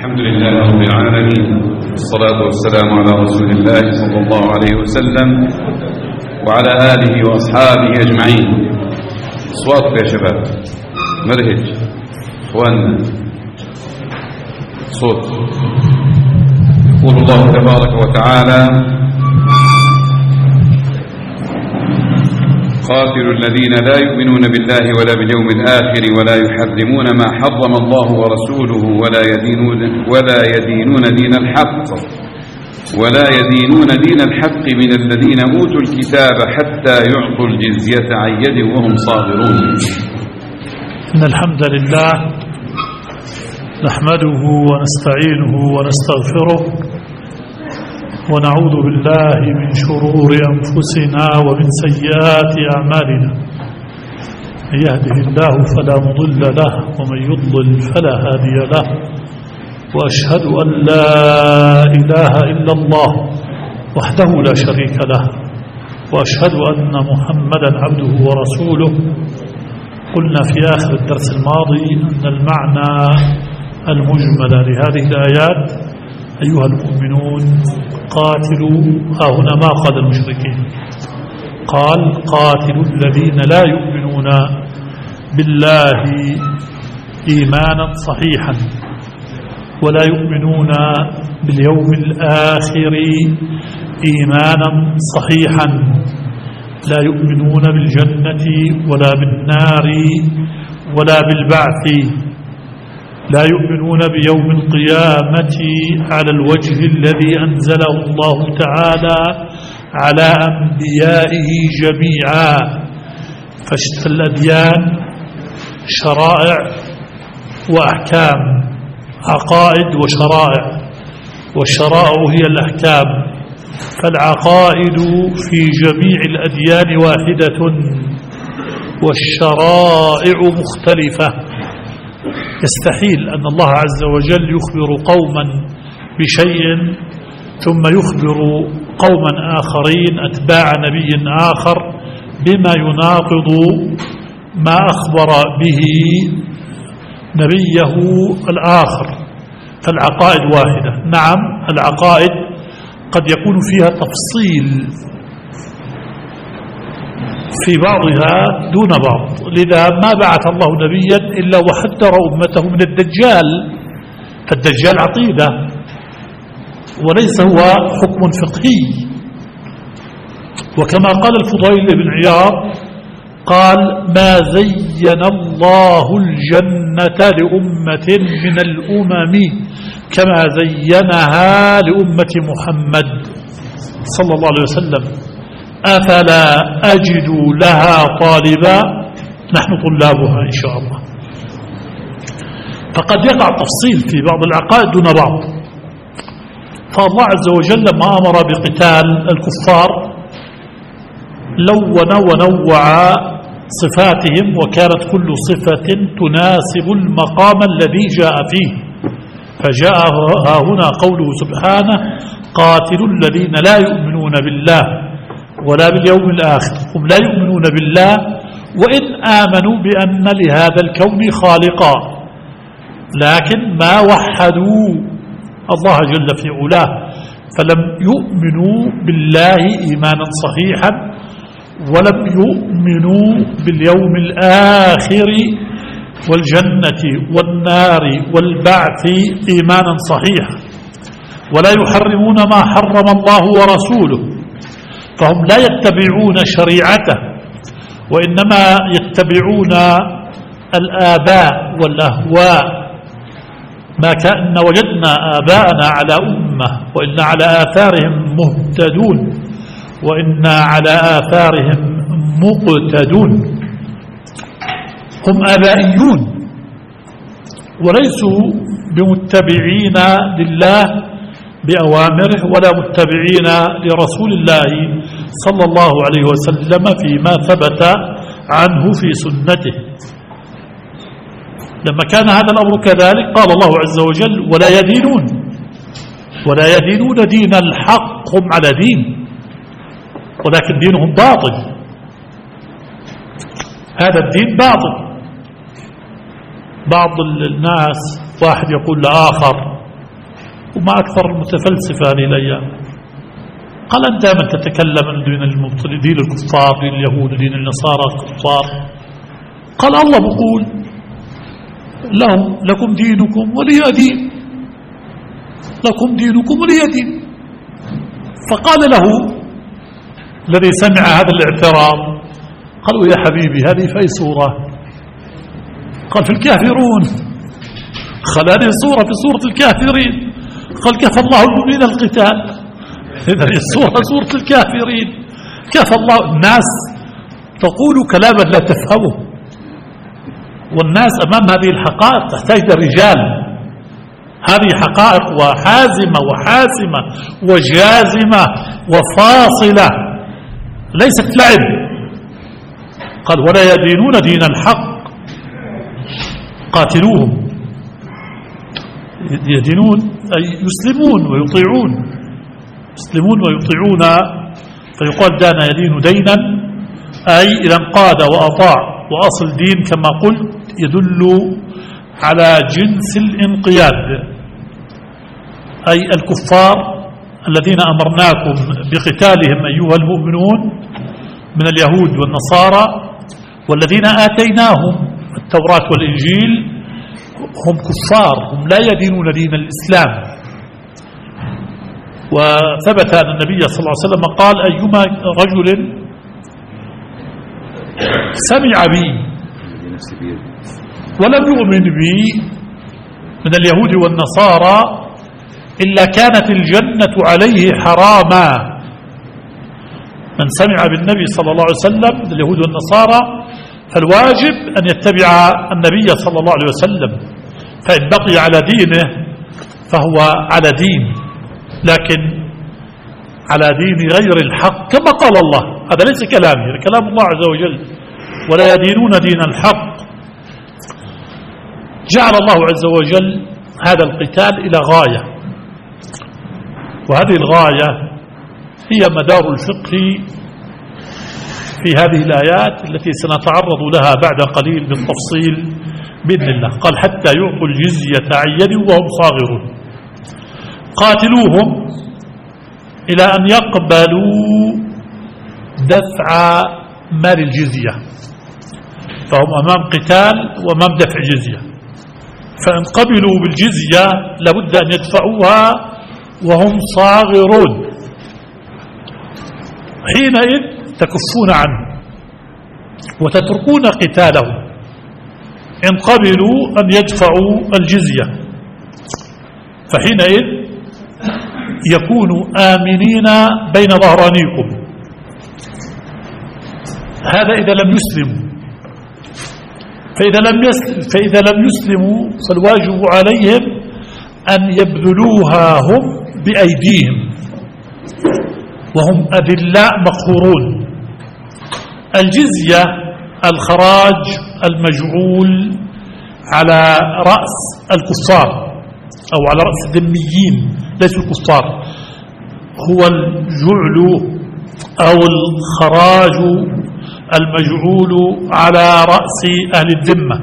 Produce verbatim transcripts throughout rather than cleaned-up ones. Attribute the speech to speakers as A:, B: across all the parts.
A: الحمد لله رب العالمين، والصلاة والسلام على رسول الله صلى الله عليه وسلم وعلى آله وأصحابه أجمعين. أصواتك يا شباب مرهج إخواننا، صوت. يقول الله تبارك وتعالى: قاتلوا الذين لا يؤمنون بالله ولا باليوم الآخر ولا يحرمون ما حرم الله ورسوله ولا يدينون ولا يدينون دين الحق ولا يدينون دين الحق من الذين أوتوا الكتاب حتى يعطوا الجزية عن يد وهم صاغرون.
B: إن الحمد لله نحمده ونستعينه ونستغفره ونعوذ بالله من شرور أنفسنا ومن سيئات أعمالنا. من يهده الله فلا مضل له ومن يضلل فلا هادي له، وأشهد أن لا إله إلا الله وحده لا شريك له، وأشهد أن محمدا عبده ورسوله. قلنا في آخر الدرس الماضي أن المعنى المجمل لهذه الآيات: أيها المؤمنون قاتلوا، ها هنا ما قال المشركين، قال قاتلوا الذين لا يؤمنون بالله إيمانا صحيحا ولا يؤمنون باليوم الآخر إيمانا صحيحا، لا يؤمنون بالجنة ولا بالنار ولا بالبعث، لا يؤمنون بيوم القيامة على الوجه الذي أنزله الله تعالى على أنبيائه جميعا. فالأديان شرائع وأحكام، عقائد وشرائع، والشرائع هي الأحكام. فالعقائد في جميع الأديان واحدة والشرائع مختلفة. يستحيل أن الله عز وجل يخبر قوما بشيء ثم يخبر قوما آخرين أتباع نبي آخر بما يناقض ما أخبر به نبيه الآخر. فالعقائد واحدة. نعم، العقائد قد يكون فيها تفصيل في بعضها دون بعض، لذا ما بعث الله نبيا إلا وحذر أمته من الدجال. فالدجال عقيدة وليس هو حكم فقهي. وكما قال الفضيل بن عياض قال: ما زين الله الجنة لأمة من الأمم كما زينها لأمة محمد صلى الله عليه وسلم، أفلا أجد لها طالبا، نحن طلابها إن شاء الله. فقد يقع تفصيل في بعض العقائد دون بعض. فالله عز وجل لما أمر بقتال الكفار لون ونوع صفاتهم، وكانت كل صفة تناسب المقام الذي جاء فيه. فجاء ها هنا قوله سبحانه: قاتلوا الذين لا يؤمنون بالله ولا باليوم الآخر. هم لا يؤمنون بالله وإن آمنوا بأن لهذا الكون خالقا، لكن ما وحدوا الله جل في علاه، فلم يؤمنوا بالله إيمانا صحيحا ولم يؤمنوا باليوم الآخر والجنة والنار والبعث إيمانا صحيحا، ولا يحرمون ما حرم الله ورسوله. فهم لا يتبعون شريعته وإنما يتبعون الآباء والأهواء. ما كأن وجدنا آباءنا على أمة وإن على آثارهم مهتدون وإن على آثارهم مقتدون. هم آبائيون وليسوا بمتبعين لله بأوامره ولا متبعين لرسول الله صلى الله عليه وسلم فيما ثبت عنه في سنته. لما كان هذا الأمر كذلك قال الله عز وجل: ولا يدينون ولا يدينون دين الحق. هم على دين ولكن دينهم باطل. هذا الدين باطل. بعض الناس واحد يقول لآخر: وما أكثر المتفلسفة هذه الأيام. قال أنت من تتكلم عن دين المبطل، دين الكفار، دين اليهود، دين النصارى الكفار. قال الله بقول لهم لكم دينكم ولي دين، لكم دينكم ولي دين. فقال له الذي سمع هذا الاعتراض، قالوا يا حبيبي هذه في أي سورة؟ قال في الكافرون. خلاني صورة في سورة الكافرين. قال كفى الله المؤمنين القتال. إذا السورة سورة الكافرين. كفى الله. الناس تقول كلاما لا تفهمه، والناس أمام هذه الحقائق تحتاج رجال. هذه حقائق وحازمة وحاسمة وجازمة وفاصلة، ليست لعب. قال ولا يدينون دين الحق قاتلوهم. يدينون أي يسلمون ويطيعون، يسلمون ويطيعون. فيقال دان يدين دينا أي إذا انقاد وأطاع. وأصل دين كما قلت يدل على جنس الانقياد، أي الكفار الذين أمرناكم بقتالهم أيها المؤمنون من اليهود والنصارى، والذين آتيناهم التوراة والإنجيل هم كفار، هم لا يدينون دين الإسلام. وثبت أن النبي صلى الله عليه وسلم قال أيما رجل سمع بي ولم يؤمن بي من اليهود والنصارى إلا كانت الجنة عليه حراما. من سمع بالنبي صلى الله عليه وسلم من اليهود والنصارى فالواجب أن يتبع النبي صلى الله عليه وسلم، فإن بقي على دينه فهو على دين، لكن على دين غير الحق كما قال الله. هذا ليس كلامي، كلام الله عز وجل. ولا يدينون دين الحق. جعل الله عز وجل هذا القتال إلى غاية، وهذه الغاية هي مدار الفقه في هذه الآيات التي سنتعرض لها بعد قليل بالتفصيل بإذن الله. قال حتى يعطوا الجزية عن يد وهم صاغرون. قاتلوهم إلى أن يقبلوا دفع مال الجزية، فهم أمام قتال وأمام دفع جزية. فإن قبلوا بالجزية لابد أن يدفعوها وهم صاغرون، حينئذ تكفون عنه وتتركون قتالهم إن قبلوا أن يدفعوا الجزية، فحينئذ يكونوا آمنين بين ظهرانيكم. هذا إذا لم يسلموا. فإذا لم يسلم فإذا لم يسلموا فالواجب عليهم أن يبذلوها هم بأيديهم وهم أذلاء مقهورون. الجزية الخراج المجعول على رأس الكفار أو على رأس الذميين ليسوا الكفار، هو الجعل أو الخراج المجعول على رأس أهل الذمة.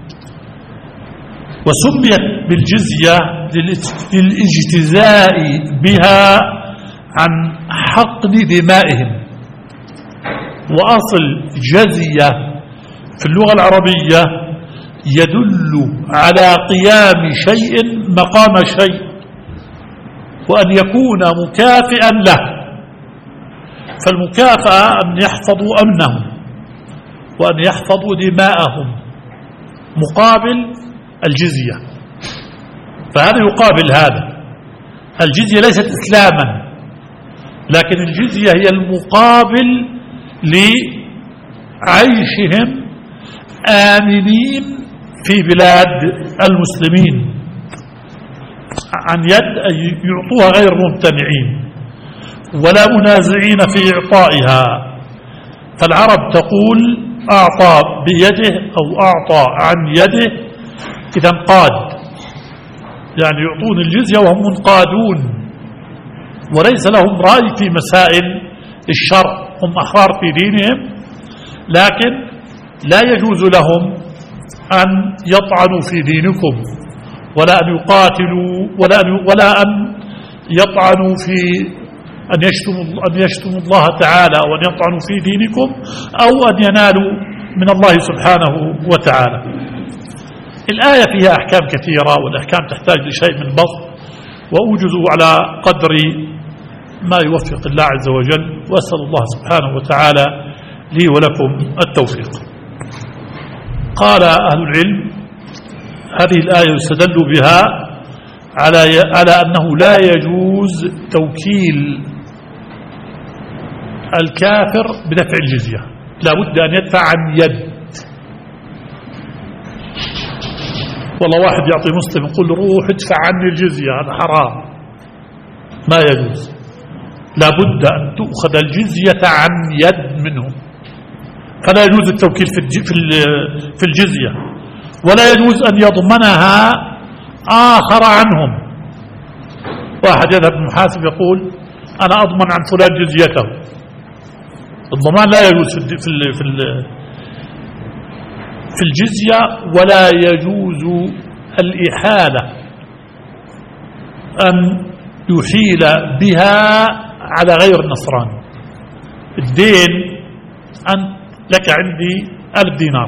B: وسميت بالجزية للاجتزاء بها عن حقن دمائهم. وأصل جزية في اللغة العربية يدل على قيام شيء مقام شيء، وأن يكون مكافئا له. فالمكافأة أن يحفظوا أمنهم وأن يحفظوا دماءهم مقابل الجزية، فهذا يقابل هذا. الجزية ليست إسلاما، لكن الجزية هي المقابل لعيشهم آمنين في بلاد المسلمين عن يد أن يعطوها غير ممتنعين ولا منازعين في إعطائها. فالعرب تقول أعطى بيده أو أعطى عن يده إذا انقاد، يعني يعطون الجزية وهم منقادون وليس لهم رأي في مسائل الشرع، هم أحرار في دينهم، لكن لا يجوز لهم أن يطعنوا في دينكم ولا أن يقاتلوا ولا أن, ولا أن يطعنوا في أن يشتموا, أن يشتموا الله تعالى وأن يطعنوا في دينكم أو أن ينالوا من الله سبحانه وتعالى. الآية فيها أحكام كثيرة، والأحكام تحتاج لشيء من بسط، وأوجز على قدر ما يوفق الله عز وجل، وأسأل الله سبحانه وتعالى لي ولكم التوفيق. قال أهل العلم هذه الآية يستدل بها على على أنه لا يجوز توكيل الكافر بدفع الجزية، لا بد أن يدفع عن يد. والله واحد يعطي مسلم يقول روح ادفع عني الجزية، هذا حرام، ما يجوز. لا بد أن تؤخذ الجزية عن يد منه، فلا يجوز التوكيل في الجزية، ولا يجوز أن يضمنها آخر عنهم. واحد يذهب المحاسب يقول أنا أضمن عن فلان جزيته، الضمان لا يجوز في في الجزية، ولا يجوز الإحالة أن يحيل بها على غير النصراني. الدين أنت لك عندي ألف دينار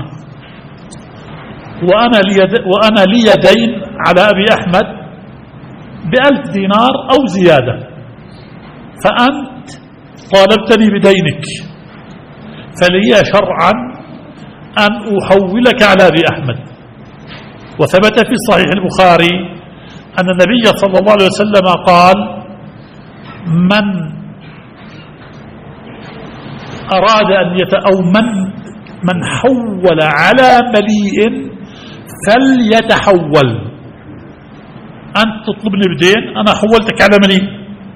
B: وأنا لي وأنا لي دين على أبي أحمد بألف دينار أو زيادة، فأنت طالبتني بدينك، فلي شرعا أن أحولك على أبي أحمد. وثبت في صحيح البخاري أن النبي صلى الله عليه وسلم قال من أراد أن يت أو من من حول على مليء فليتحول. أنت تطلبني بدين، أنا حولتك على مليء،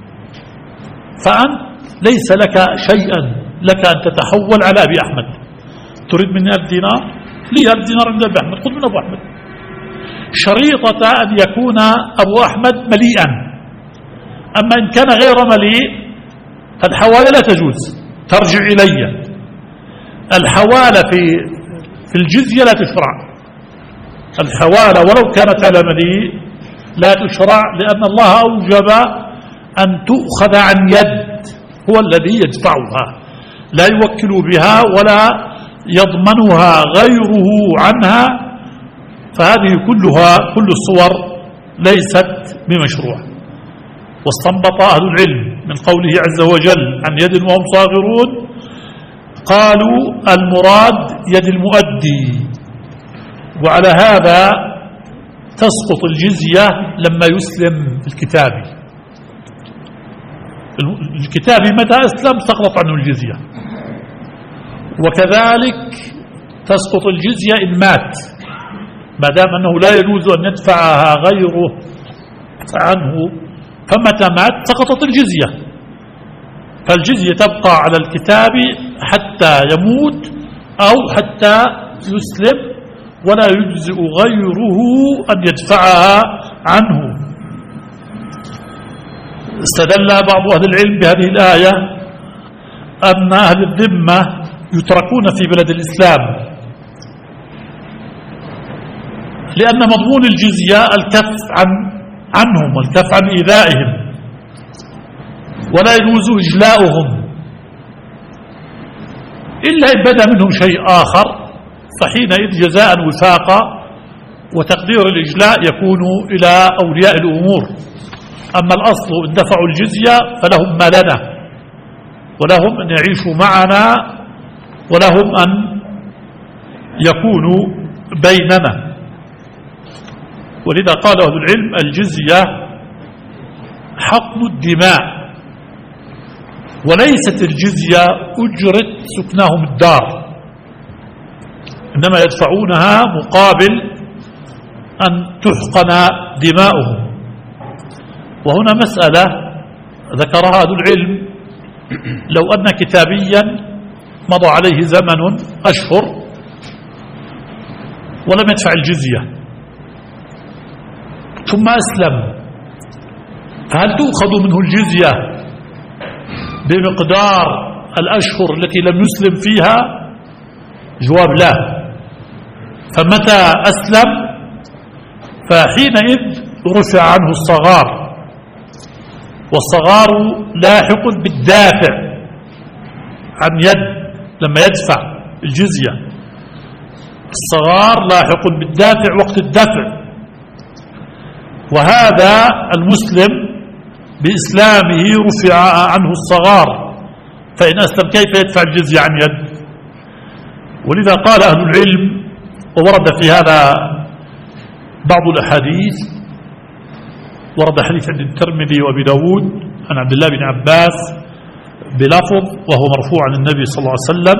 B: فأنت ليس لك شيئا لك أن تتحول على أبي أحمد. تريد مني ألف دينار، لي ألف دينار عند أبي أحمد، خذ من أبو أحمد، شريطة أن يكون أبو أحمد مليئا. أما إن كان غير مليء فالحوالة لا تجوز، ترجع إلي. الحوالة في في الجزية لا تشرع، الحوالة ولو كانت على مليء لا تشرع، لأن الله أوجب أن تؤخذ عن يد، هو الذي يدفعها، لا يوكل بها ولا يضمنها غيره عنها. فهذه كلها كل الصور ليست بمشروع. واستنبط أهل العلم من قوله عز وجل عن يد وهم صاغرون، قالوا المراد يد المؤدي، وعلى هذا تسقط الجزية لما يسلم الكتابي. الكتابي متى أسلم سقطت عنه الجزية، وكذلك تسقط الجزية إن مات، ما دام أنه لا يجوز أن يدفعها غيره عنه، فمتى مات سقطت الجزية. فالجزية تبقى على الكتاب حتى يموت أو حتى يسلم، ولا يجزئ غيره أن يدفعها عنه. استدل بعض أهل العلم بهذه الآية أن أهل الذمة يتركون في بلد الإسلام، لأن مضمون الجزية الكف عن عنهم والكف عن إيذائهم، ولا يجوز إجلاؤهم إلا إن بدا منهم شيء آخر، فحينئذ جزاء وفاقا، وتقدير الإجلاء يكون إلى أولياء الأمور. أما الأصل إن دفعوا الجزية فلهم ما لنا، ولهم أن يعيشوا معنا، ولهم أن يكونوا بيننا. ولذا قال أهل العلم الجزية حقن الدماء، وليست الجزية أجرة سكناهم الدار، إنما يدفعونها مقابل أن تحقن دماؤهم. وهنا مسألة ذكرها أهل العلم، لو أن كتابيا مضى عليه زمن أشهر ولم يدفع الجزية ثم أسلم، فهل تؤخذ منه الجزية بمقدار الأشهر التي لم يسلم فيها؟ جواب لا. فمتى أسلم فحينئذ رفع عنه الصغار، والصغار لاحق بالدافع عن يد لما يدفع الجزية، الصغار لاحق بالدافع وقت الدفع. وهذا المسلم بإسلامه رفع عنه الصغار، فإن أسلم كيف يدفع الجزية عن يد؟ ولذا قال أهل العلم، وورد في هذا بعض الأحاديث، ورد حديث عند الترمذي وأبي داود عن عبد الله بن عباس بلفظ وهو مرفوع عن النبي صلى الله عليه وسلم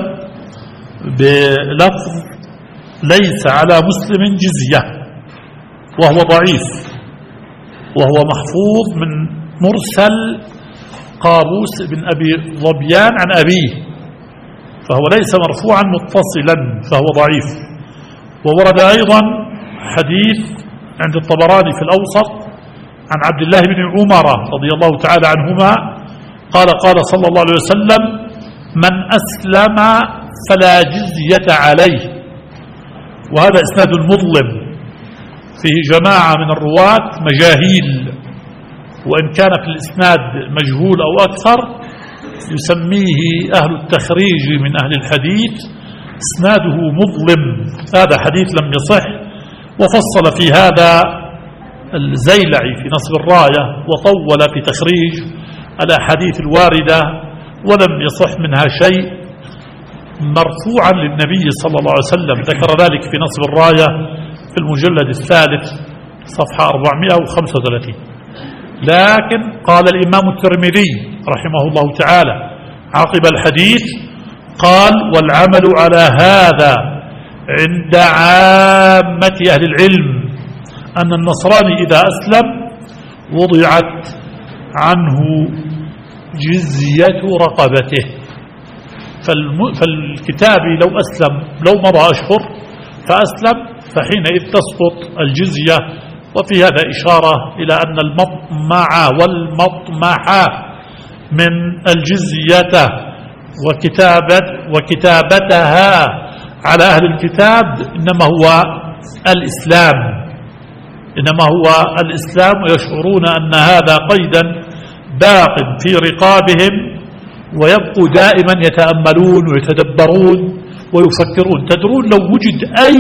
B: بلفظ ليس على مسلم جزية، وهو ضعيف، وهو محفوظ من مرسل قابوس بن أبي ظبيان عن أبيه، فهو ليس مرفوعا متصلا، فهو ضعيف. وورد أيضا حديث عند الطبراني في الأوسط عن عبد الله بن عمر رضي الله تعالى عنهما قال قال صلى الله عليه وسلم: من أسلم فلا جزية عليه. وهذا إسناد مظلم فيه جماعة من الرواة مجاهيل، وإن كان في الإسناد مجهول أو أكثر يسميه أهل التخريج من أهل الحديث إسناده مظلم، هذا حديث لم يصح. وفصل في هذا الزيلعي في نصب الراية وطول في تخريج الأحاديث الواردة، ولم يصح منها شيء مرفوعا للنبي صلى الله عليه وسلم، ذكر ذلك في نصب الراية في المجلد الثالث صفحة أربعمائة وخمسة وثلاثين. لكن قال الإمام الترمذي رحمه الله تعالى عقب الحديث قال: والعمل على هذا عند عامة أهل العلم أن النصراني إذا أسلم وضعت عنه جزية رقبته. فالكتابي لو أسلم لو مضى أشهر فأسلم فحينئذ تسقط الجزية. وفي هذا إشارة إلى أن المطمع والمطمح من الجزية وكتابة وكتابتها على أهل الكتاب إنما هو الإسلام، إنما هو الإسلام، ويشعرون أن هذا قيدا باق في رقابهم، ويبقوا دائما يتأملون ويتدبرون ويفكرون. تدرون لو وجد أي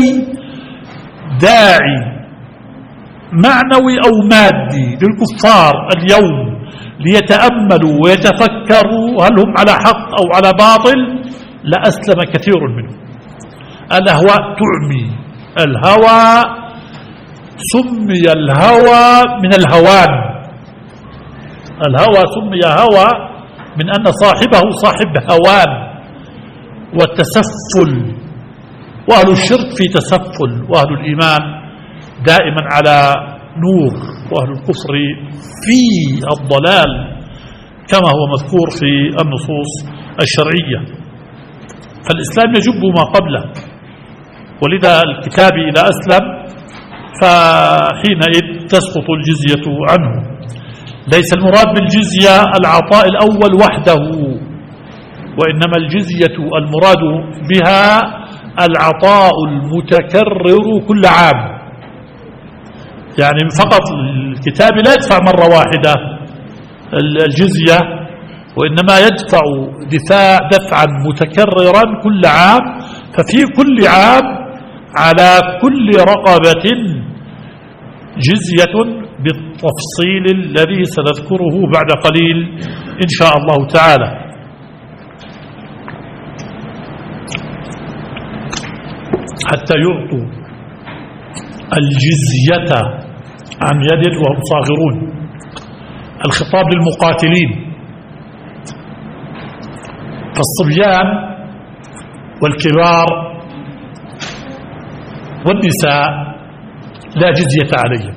B: داعي معنوي أو مادي للكفار اليوم ليتأملوا ويتفكروا هل هم على حق أو على باطل لأسلم كثير منهم. الأهواء تعمي، الهوى سمي الهوى من الهوان، الهوى سمي هوى من أن صاحبه صاحب هوان والتسفل، وأهل الشرك في تسفل، وأهل الإيمان دائما على نور، وأهل الكفر في الضلال كما هو مذكور في النصوص الشرعية. فالإسلام يجب ما قبله، ولذا الكتابي إذا أسلم فحينئذ تسقط الجزية عنه. ليس المراد بالجزية العطاء الأول وحده، وإنما الجزية المراد بها العطاء المتكرر كل عام. يعني فقط الكتاب لا يدفع مرة واحدة الجزية، وإنما يدفع دفاع دفعا متكررا كل عام، ففي كل عام على كل رقبة جزية بالتفصيل الذي سنذكره بعد قليل إن شاء الله تعالى. حتى يعطوا الجزية عن يد وهم صاغرون. الخطاب للمقاتلين، فالصبيان والكبار والنساء لا جزية عليهم.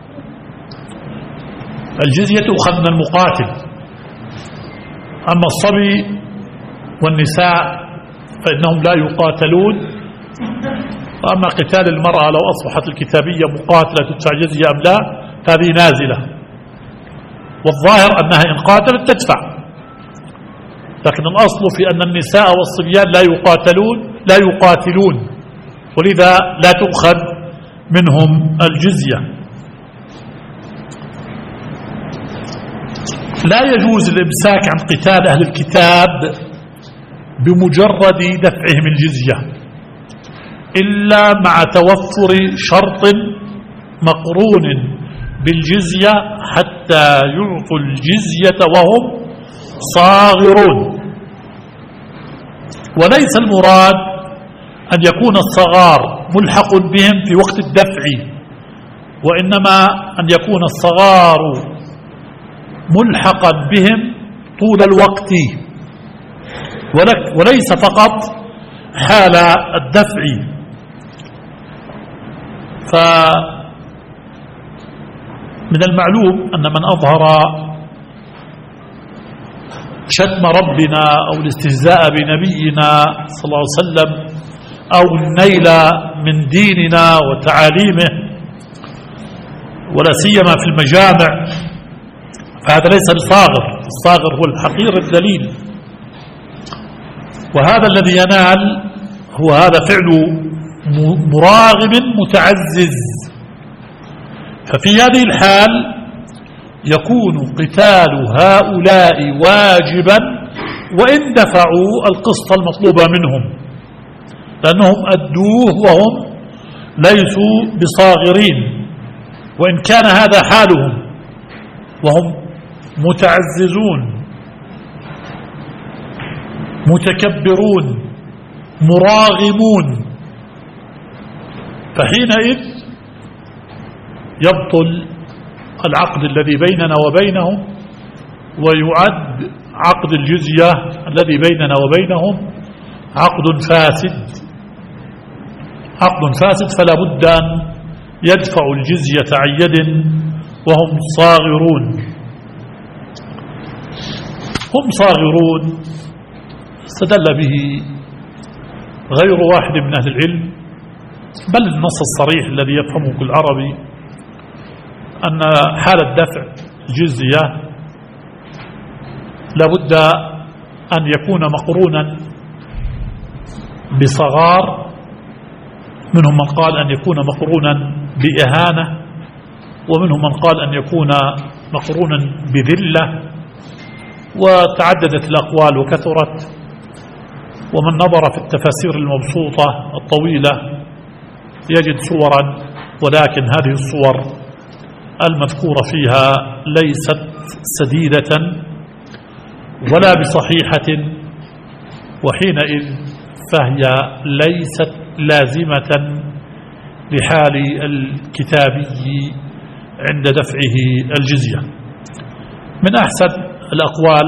B: الجزية أخذ من المقاتل، أما الصبي والنساء فإنهم لا يقاتلون. وأما قتال المرأة لو أصبحت الكتابية مقاتلة تدفع جزية أم لا هذه نازلة، والظاهر أنها إن قاتلت تدفع، لكن الأصل في أن النساء والصبيان لا يقاتلون لا يقاتلون ولذا لا تؤخذ منهم الجزية. لا يجوز الإمساك عن قتال أهل الكتاب بمجرد دفعهم الجزية إلا مع توفر شرط مقرون بالجزية حتى يعطوا الجزية وهم صاغرون. وليس المراد أن يكون الصغار ملحق بهم في وقت الدفع، وإنما أن يكون الصغار ملحقا بهم طول الوقت، وليس فقط حال الدفع. فمن المعلوم أن من أظهر شتم ربنا أو الاستهزاء بنبينا صلى الله عليه وسلم أو النيل من ديننا وتعاليمه ولا سيما في المجامع، فهذا ليس بصاغر. الصاغر هو الحقير الذليل، وهذا الذي ينال هو هذا فعل مراغم متعزز. ففي هذه الحال يكون قتال هؤلاء واجبا وإن دفعوا القسط المطلوب منهم، لأنهم أدوه وهم ليسوا بصاغرين، وإن كان هذا حالهم وهم متعززون متكبرون مراغمون، فحينئذ يبطل العقد الذي بيننا وبينهم، ويعد عقد الجزية الذي بيننا وبينهم عقد فاسد عقد فاسد فلا بد أن يدفعوا الجزية عن يد وهم صاغرون. هم صاغرون استدل به غير واحد من أهل العلم، بل النص الصريح الذي يفهمه كل عربي أن حال الدفع الجزية لابد أن يكون مقرونا بصغار، منهم من قال أن يكون مقرونا بإهانة، ومنهم من قال أن يكون مقرونا بذلة، وتعددت الأقوال وكثرت. ومن نظر في التفاسير المبسوطة الطويلة يجد صورا، ولكن هذه الصور المذكورة فيها ليست سديدة ولا بصحيحة، وحينئذ فهي ليست لازمة لحال الكتابي عند دفعه الجزية. من أحسن الأقوال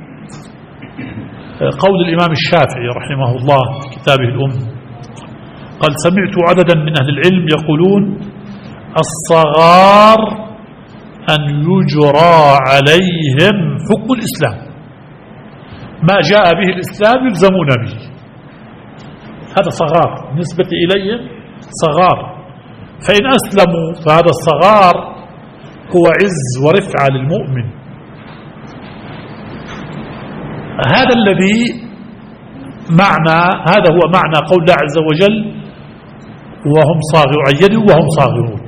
B: قول الإمام الشافعي رحمه الله في كتابه الأم، قال: سمعت عددا من أهل العلم يقولون الصغار أن يجرى عليهم حكم الإسلام، ما جاء به الإسلام يلزمون به. هذا صغار نسبة إليهم صغار، فإن أسلموا فهذا الصغار هو عز ورفعة للمؤمن. هذا الذي معنى هذا هو معنى قول الله عز وجل: وهم صاغرون عن يد وهم صاغرون.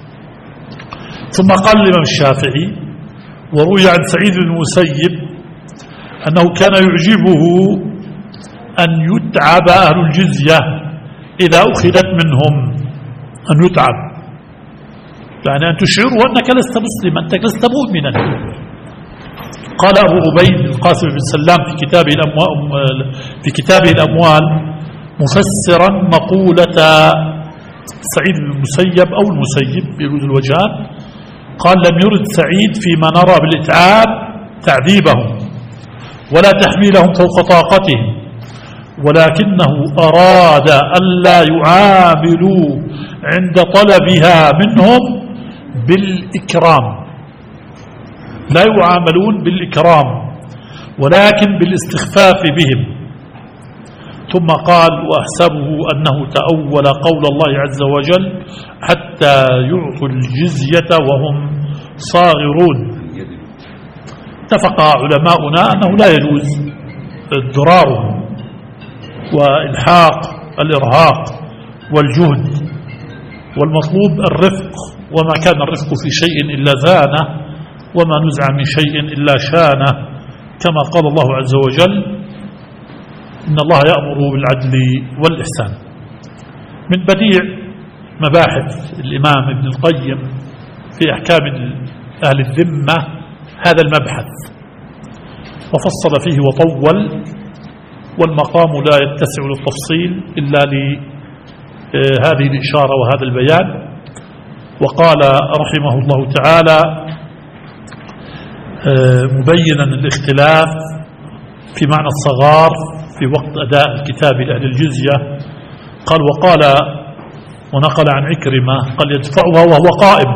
B: ثم قال الإمام الشافعي: وروي عن سعيد بن المسيب أنه كان يعجبه أن يتعب أهل الجزية إذا أخذت منهم، أن يتعب يعني أن تشعروا أنك لست مسلما، أنك لست مؤمنا. قال أبو عبيد القاسم بن سلام في كتابه الأموال في كتابه الأموال مفسرا مقولة سعيد بن المسيب أو المسيب بيجوز الوجهان، قال: لم يرد سعيد فيما نرى بالإتعاب تعذيبهم ولا تحميلهم فوق طاقتهم، ولكنه أراد ألا يعاملوا عند طلبها منهم بالإكرام، لا يعاملون بالإكرام ولكن بالاستخفاف بهم. ثم قال: وأحسبه أنه تأول قول الله عز وجل: حتى يعطوا الجزية وهم صاغرون. اتفق علماؤنا أنه لا يجوز ضرارهم وإلحاق الإرهاق والجهد، والمطلوب الرفق، وما كان الرفق في شيء إلا زانه وما نزع من شيء إلا شانه، كما قال الله عز وجل: إن الله يأمر بالعدل والإحسان. من بديع مباحث الإمام ابن القيم في أحكام أهل الذمة هذا المبحث، وفصل فيه وطول، والمقام لا يتسع للتفصيل إلا لهذه الإشارة وهذا البيان. وقال رحمه الله تعالى مبينا الاختلاف في معنى الصغار في وقت أداء الكتاب لأهل الجزية، قال: وقال ونقل عن عكرمة قال: يدفعها وهو قائم،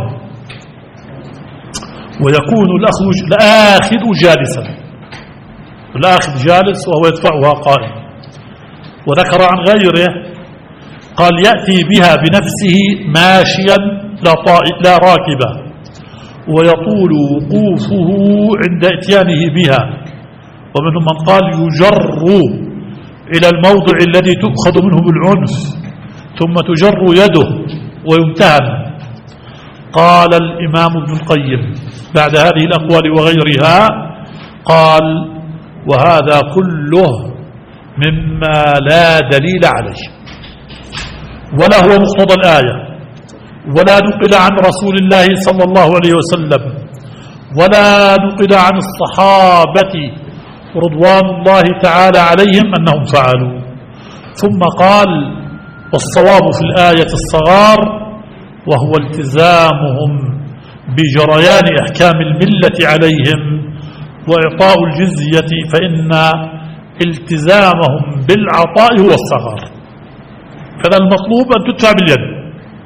B: ويكون الآخذ جالسا، الآخذ جالس وهو يدفعها قائم. وذكر عن غيره قال: يأتي بها بنفسه ماشيا لا راكبا، ويطول وقوفه عند اتيانه بها. ومنهم من قال: يجر إلى الموضع الذي تؤخذ منه بالعنف ثم تجر يده ويمتهن. قال الإمام ابن القيم بعد هذه الأقوال وغيرها، قال: وهذا كله مما لا دليل عليه، ولا هو مقتضى الآية، ولا نقل عن رسول الله صلى الله عليه وسلم، ولا نقل عن الصحابة رضوان الله تعالى عليهم أنهم فعلوا. ثم قال: والصواب في الآية الصغار، وهو التزامهم بجريان أحكام الملة عليهم وإعطاء الجزية، فإن التزامهم بالعطاء هو الصغار. فذا المطلوب أن تدفع باليد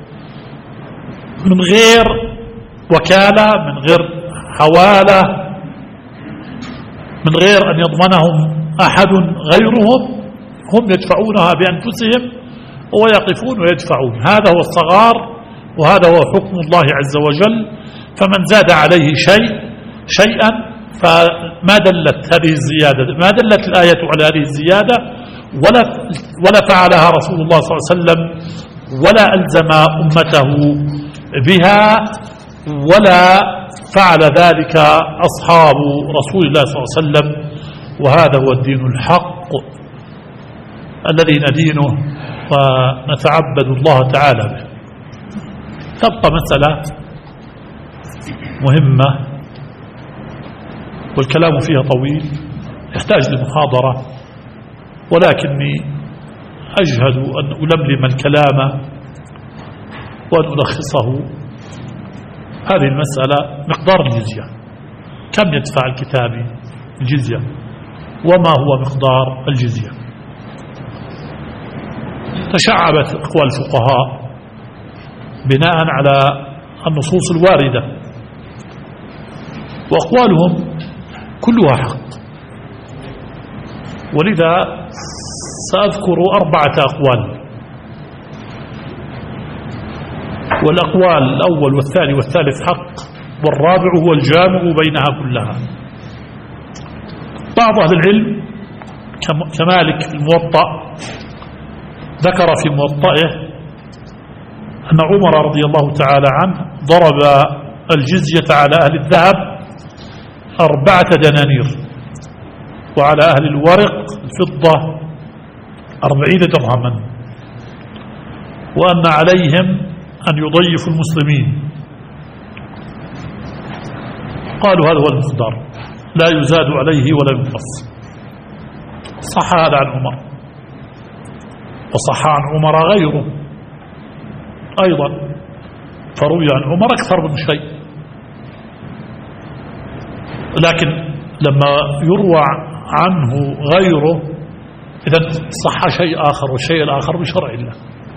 B: من غير وكالة، من غير حوالة، من غير أن يضمنهم أحد غيرهم، هم يدفعونها بأنفسهم ويقفون ويدفعون. هذا هو الصغار، وهذا هو حكم الله عز وجل. فمن زاد عليه شيء شيئا فما دلت هذه الزيادة، ما دلت الآية على هذه الزيادة، ولا ولا فعلها رسول الله صلى الله عليه وسلم، ولا ألزم أمته بها، ولا فعل ذلك أصحاب رسول الله صلى الله عليه وسلم. وهذا هو الدين الحق الذي ندينه ونتعبد الله تعالى به. تبقى مسألة مهمة والكلام فيها طويل يحتاج لمحاضرة، ولكني أجهد أن ألملم الكلام وأن ألخصه. هذه المسألة مقدار الجزية، كم يدفع الكتابي الجزية، وما هو مقدار الجزية. تشعبت أقوال الفقهاء بناء على النصوص الواردة، وأقوالهم كلها حق، ولذا سأذكر أربعة أقوال، والأقوال الأول والثاني والثالث حق، والرابع هو الجامع بينها كلها. بعض أهل العلم كمالك في الموطأ ذكر في موطئه أن عمر رضي الله تعالى عنه ضرب الجزية على أهل الذهب أربعة دنانير، وعلى أهل الورق الفضة أربعين درهما، وأن عليهم أن يضيفوا المسلمين. قالوا هذا هو المقدار، لا يزاد عليه ولا ينقص. صح هذا عن عمر، وصح عن عمر غيره أيضا، فروي عن عمر أكثر من شيء. لكن لما يروى عنه غيره إذا صح شيء آخر، والشيء الآخر بشرع الله.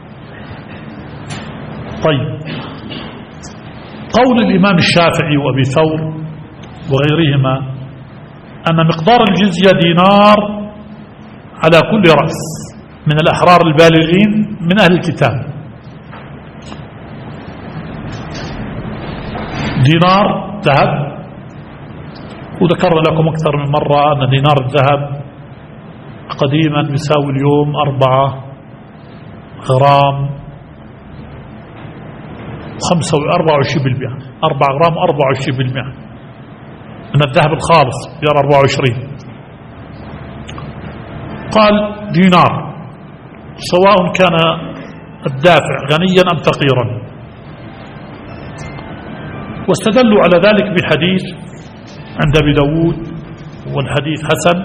B: طيب، قول الإمام الشافعي وأبي ثور وغيرهما أن مقدار الجزية دينار على كل رأس من الأحرار البالغين من أهل الكتاب، دينار ذهب. وذكر لكم أكثر من مرة أن دينار الذهب قديما يساوي اليوم أربعة غرام خمسة وأربعة وعشرين بالمئة، أربعة غرام أربعة وعشرين بالمئة، من الذهب الخالص ريال أربعة وعشرين. قال دينار، سواء كان الدافع غنيا أم فقيرا. واستدلوا على ذلك بحديث عند أبي داود والحديث حسن،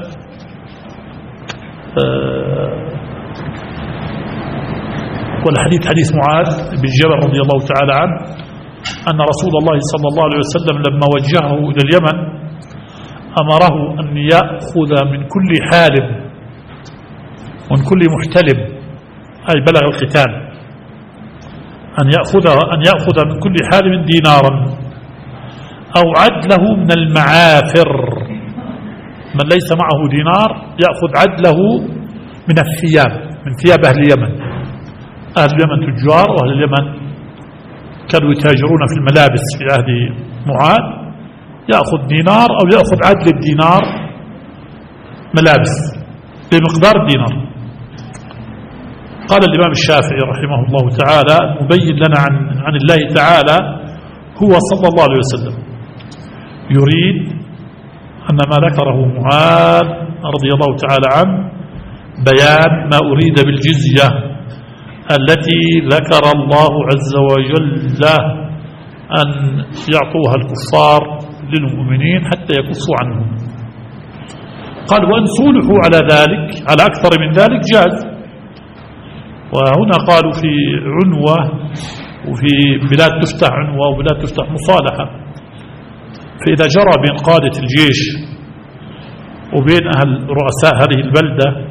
B: والحديث حديث معاذ بن جبل رضي الله تعالى عنه أن رسول الله صلى الله عليه وسلم لما وجهه إلى اليمن أمره أن يأخذ من كل حالب ومن كل محتلب، أي بلغ الختان، أن يأخذ أن يأخذ من كل حالب دينارا أو عدله من المعافر. من ليس معه دينار يأخذ عدله من الثياب، من ثياب أهل اليمن. أهل اليمن تجار، وأهل اليمن كانوا يتاجرون في الملابس في عهد معاذ، يأخذ دينار أو يأخذ عدل الدينار ملابس بمقدار الدينار. قال الإمام الشافعي رحمه الله تعالى مبين لنا عن, عن الله تعالى، هو صلى الله عليه وسلم يريد أن ما ذكره معاذ رضي الله تعالى عنه بيان ما أريد بالجزية التي ذكر الله عز وجل أن يعطوها الكفار للمؤمنين حتى يكفوا عنهم. قال وأن صلحوا على ذلك، على أكثر من ذلك جاز. وهنا قالوا في عنوة، وفي بلاد تفتح عنوة وبلاد تفتح مصالحة. فإذا جرى بين قادة الجيش وبين أهل رؤساء هذه البلدة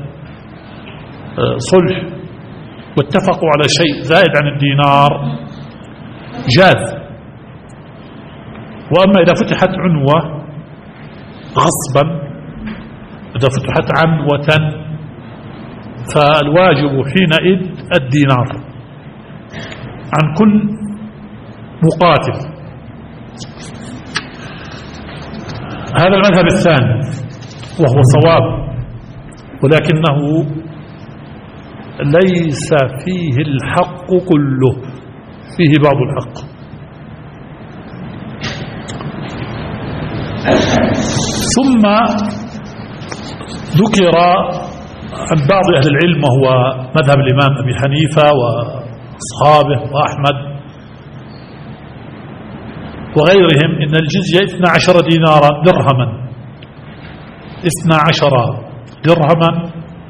B: صلح واتفقوا على شيء زائد عن الدينار جاز. وأما إذا فتحت عنوة غصبا، إذا فتحت عنوة فالواجب حينئذ الدينار عن كل مقاتل. هذا المذهب الثاني وهو صواب، ولكنه ليس فيه الحق كله، فيه بعض الحق. ثم ذكر عن بعض أهل العلم وهو مذهب الإمام أبي حنيفة وأصحابه وأحمد وغيرهم إن الجزية اثنا عشر دينارا درهما، اثنا عشر درهما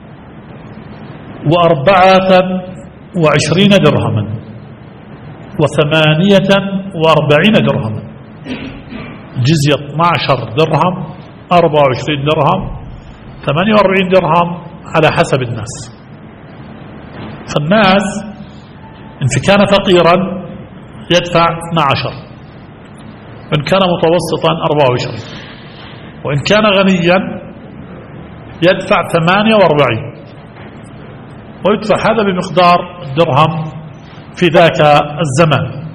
B: وأربعة وعشرين درهما وثمانية وأربعين درهما. جزية اثنا عشر درهم، أربعة وعشرين درهم، ثمانية وأربعين درهم على حسب الناس. فالناس إن كان فقيرا يدفع اثنا عشر، وإن كان متوسطا أربعة وعشرين، وإن كان غنيا يدفع ثمانية وأربعين، ويدفع هذا بمقدار الدرهم في ذاك الزمان.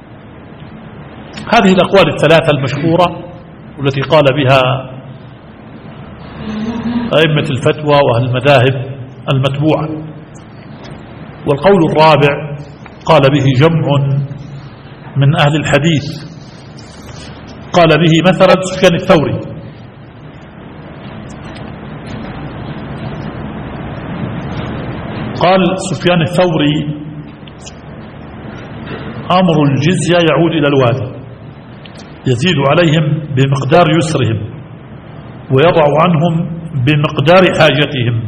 B: هذه الأقوال الثلاثة المشهورة والتي قال بها أئمة الفتوى وأهل المذاهب المتبوعة. والقول الرابع قال به جمع من أهل الحديث، قال به مثلا سفيان الثوري، قال سفيان الثوري أمر الجزية يعود إلى الوالي، يزيد عليهم بمقدار يسرهم ويضع عنهم بمقدار حاجتهم،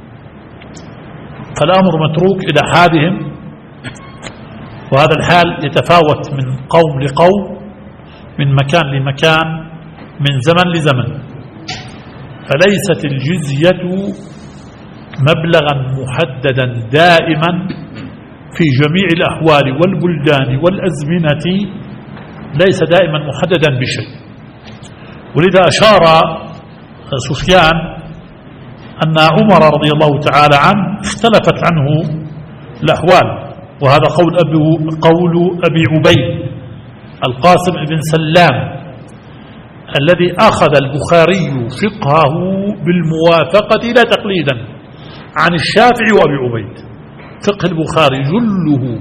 B: فالأمر متروك إلى حالهم. وهذا الحال يتفاوت من قوم لقوم، من مكان لمكان، من زمن لزمن. فليست الجزية مبلغا محددا دائما في جميع الأحوال والبلدان والأزمنة، ليس دائما محددا بشيء. ولذا أشار سفيان أن عمر رضي الله تعالى عنه اختلفت عنه الأحوال، وهذا قول أبي, قول أبي عبيد القاسم بن سلام الذي أخذ البخاري فقهه بالموافقة لا تقليدا عن الشافعي وأبي عبيد. فقه البخاري جله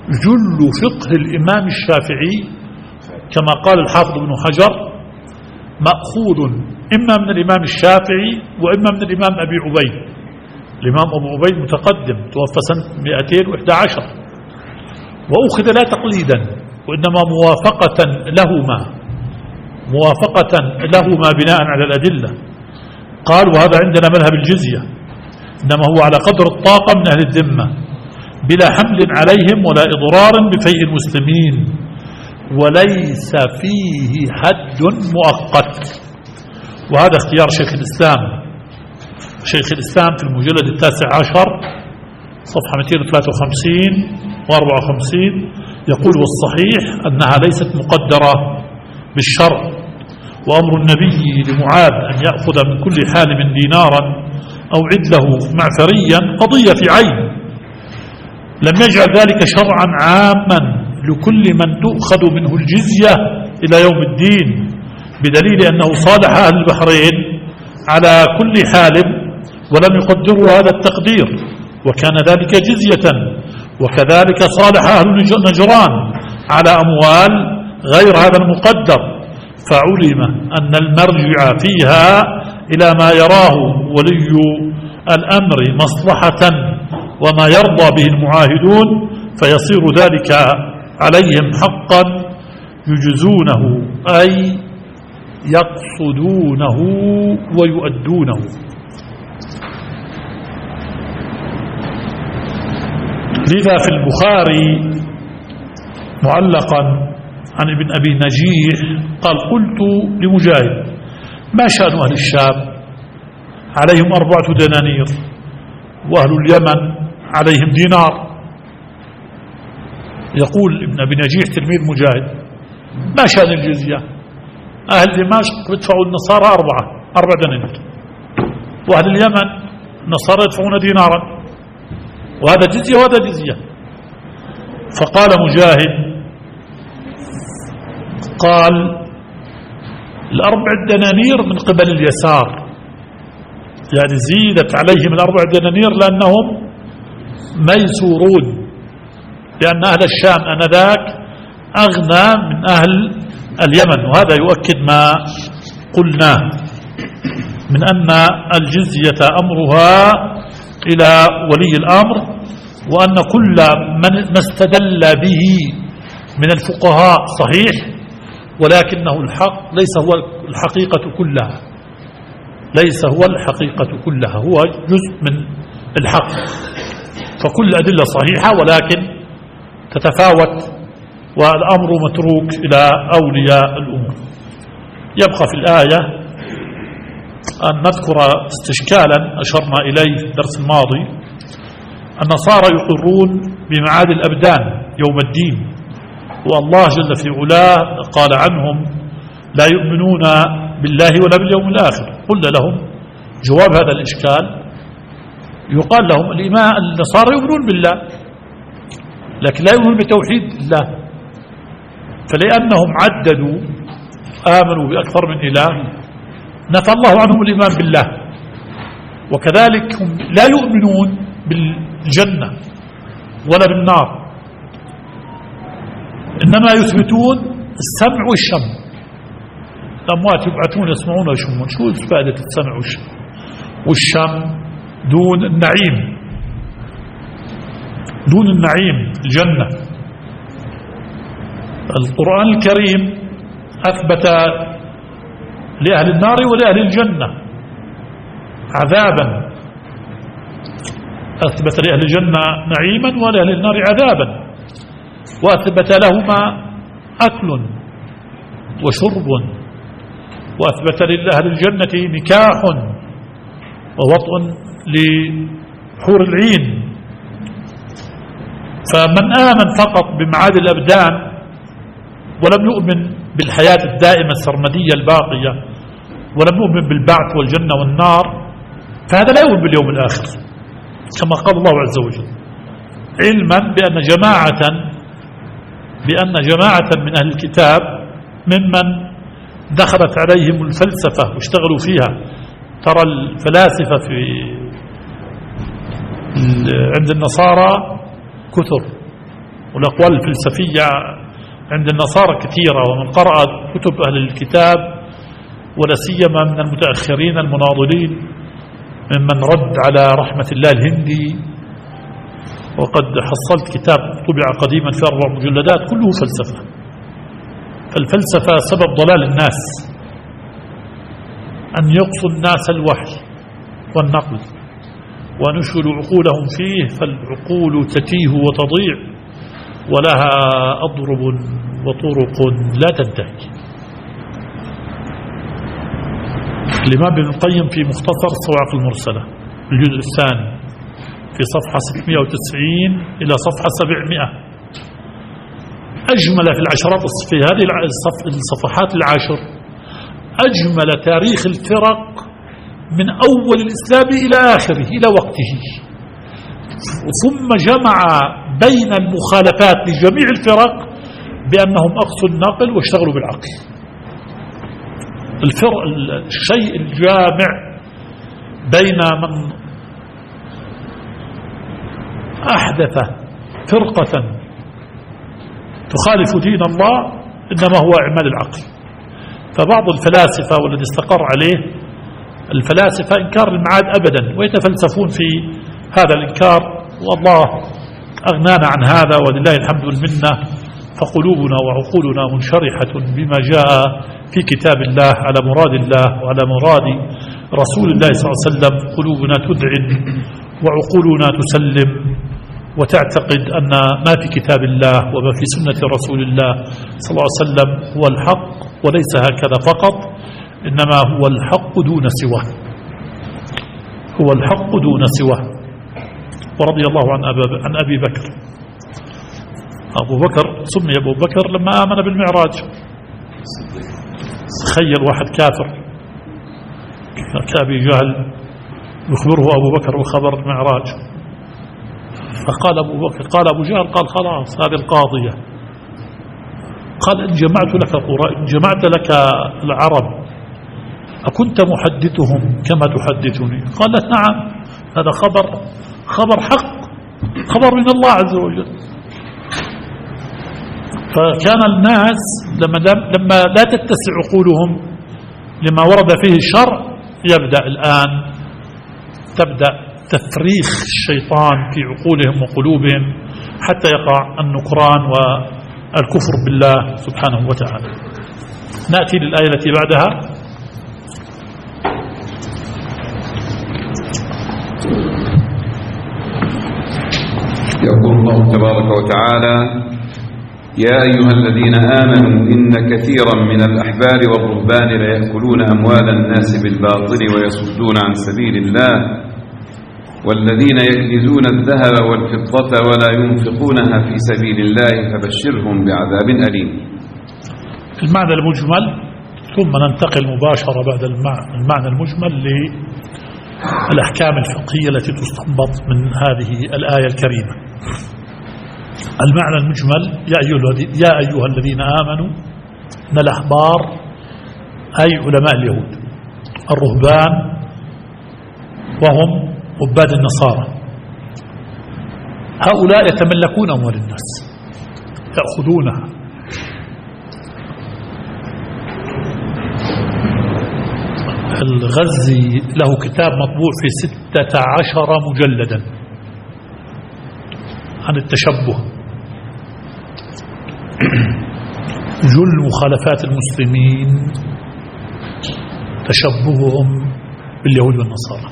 B: جل فقه الإمام الشافعي، كما قال الحافظ بن حجر مأخوذ إما من الإمام الشافعي وإما من الإمام أبي عبيد. الإمام أبو عبيد متقدم توفى سنة مئتين وإحدى عشر، وأخذ لا تقليدا وإنما موافقة لهما موافقة لهما بناء على الأدلة. قال وهذا عندنا مذهب الجزية، إنما هو على قدر الطاقة من أهل الذمة بلا حمل عليهم ولا إضرار بفيء المسلمين، وليس فيه حد مؤقت. وهذا اختيار شيخ الإسلام شيخ الإسلام في المجلد التاسع عشر صفحة مئتين وثلاثة وخمسين وأربعة وخمسين يقول والصحيح أنها ليست مقدرة بالشرع، وأمر النبي لمعاذ أن يأخذ من كل حالم دينارا أو عدله معفريا قضية في عين، لم يجعل ذلك شرعا عاما لكل من تؤخذ منه الجزية إلى يوم الدين، بدليل أنه صالح أهل البحرين على كل حالم ولم يقدروا هذا التقدير وكان ذلك جزية، وكذلك صالح أهل نجران على أموال غير هذا المقدر، فعلم أن المرجع فيها إلى ما يراه ولي الأمر مصلحة وما يرضى به المعاهدون، فيصير ذلك عليهم حقا يجزونه أي يقصدونه ويؤدونه. لذا في البخاري معلقا عن ابن أبي نجيح قال قلت لمجاهد ما شأن أهل الشام؟ عليهم أربعة دنانير، وأهل اليمن عليهم دينار. يقول ابن أبي نجيح تلميذ مجاهد ما شأن الجزية؟ أهل دمشق يدفعوا النصارى أربعة أربع دنانير، وأهل اليمن النصارى يدفعون دينارا، وهذا جزية وهذا جزية. فقال مجاهد قال الأربع دنانير من قبل اليسار، يعني زيدت عليهم الأربع دنانير لأنهم ميسورون، لأن أهل الشام أنذاك أغنى من أهل اليمن، وهذا يؤكد ما قلناه من أن الجزية أمرها إلى ولي الأمر، وأن كل من ما استدل به من الفقهاء صحيح، ولكنه الحق ليس هو الحقيقة كلها ليس هو الحقيقة كلها هو جزء من الحق، فكل الأدلة صحيحة ولكن تتفاوت، والأمر متروك إلى أولياء الأمور. يبقى في الآية أن نذكر استشكالا أشرنا إليه في الدرس الماضي. النصارى يقرون بمعاد الأبدان يوم الدين، والله جل في علاه قال عنهم لا يؤمنون بالله ولا باليوم الآخر. قلنا لهم جواب هذا الإشكال يقال لهم الإيمان النصارى يؤمنون بالله لكن لا يؤمنون بتوحيد الله، فلأنهم عددوا آمنوا بأكثر من إله نفى الله عنهم الإيمان بالله، وكذلك هم لا يؤمنون بالجنة ولا بالنار، إنما يثبتون السمع والشم. الأموات يبعثون يسمعون ويشمون، شو فائدة السمع والشم والشم دون النعيم دون النعيم الجنة. القرآن الكريم أثبت لأهل النار ولأهل الجنة عذابا، أثبت لأهل الجنة نعيما ولأهل النار عذابا، وأثبت لهما أكل وشرب، وأثبت لأهل الجنة نكاح ووطء لحور العين. فمن آمن فقط بمعاد الأبدان ولم يؤمن بالحياة الدائمة السرمدية الباقية، ولم يؤمن بالبعث والجنة والنار، فهذا لا يؤمن باليوم الآخر كما قال الله عز وجل، علما بأن جماعة بأن جماعة من أهل الكتاب ممن دخلت عليهم الفلسفة واشتغلوا فيها. ترى الفلاسفة في عند النصارى كثر، والأقوال الفلسفية عند النصارى كثيرة، ومن قرأ كتب أهل الكتاب ولا سيما من المتأخرين المناضلين ممن رد على رحمة الله الهندي، وقد حصلت كتاب طبع قديما في أربع مجلدات كله فلسفة. الفلسفة سبب ضلال الناس، أن يقصوا الناس الوحي والنقل ونشغلوا عقولهم فيه، فالعقول تتيه وتضيع ولها أضرب وطرق لا تنتهي. الإمام ابن القيم في مختصر الصواعق المرسلة الجزء الثاني في صفحة ستمائة وتسعين إلى صفحة سبعمائة أجمل في العشرات في هذه الصفحات العشر أجمل تاريخ الفرق من أول الإسلام إلى آخره إلى وقته، ثم جمع بين المخالفات لجميع الفرق بأنهم أقصوا النقل واشتغلوا بالعقل. الفرق الشيء الجامع بين من أحدث فرقة تخالف دين الله إنما هو إعمال العقل. فبعض الفلاسفة والذي استقر عليه الفلاسفة إنكار المعاد أبدا، ويتفلسفون في هذا الإنكار، والله أغنانا عن هذا ولله الحمد والمنة. فقلوبنا وعقولنا منشرحة بما جاء في كتاب الله على مراد الله وعلى مراد رسول الله صلى الله عليه وسلم. قلوبنا تذعن وعقولنا تسلم وتعتقد أن ما في كتاب الله وما في سنة رسول الله صلى الله عليه وسلم هو الحق، وليس هكذا فقط، إنما هو الحق دون سواه، هو الحق دون سواه. ورضي الله عن عن أبي بكر. أبو بكر سمي أبو بكر لما آمن بالمعراج. تخيل واحد كافر كأبي جهل يخبره أبو بكر بخبر المعراج، فقال أبو بكر قال أبو جهل قال خلاص هذه القاضية. قال إن جمعت لك إن جمعت لك العرب أكنت محدثهم كما تحدثني؟ قالت نعم، هذا خبر خبر حق، خبر من الله عز وجل. فكان الناس لما لما لا تتسع عقولهم لما ورد فيه الشرع، يبدأ الآن تبدأ تفريخ الشيطان في عقولهم وقلوبهم حتى يقع النكران والكفر بالله سبحانه وتعالى. نأتي للآية التي بعدها.
A: يقول الله تبارك وتعالى: يا أيها الذين آمنوا إن كثيرا من الأحبار والرهبان ليأكلون أموال الناس بالباطل ويصدون عن سبيل الله والذين يكنزون الذهب والفضة ولا ينفقونها في سبيل الله فبشرهم بعذاب أليم.
B: المعنى المجمل، ثم ننتقل مباشرة بعد المعنى المجمل للأحكام الفقهية التي تستنبط من هذه الآية الكريمة. المعنى المجمل: يا أيها, يا أيها الذين آمنوا إن الأحبار أي علماء اليهود، الرهبان وهم عباد النصارى، هؤلاء يتملكون أموال الناس، يأخذونها. الغزي له كتاب مطبوع في ستة عشر مجلدا عن التشبه، جل مخالفات المسلمين تشبههم باليهود والنصارى.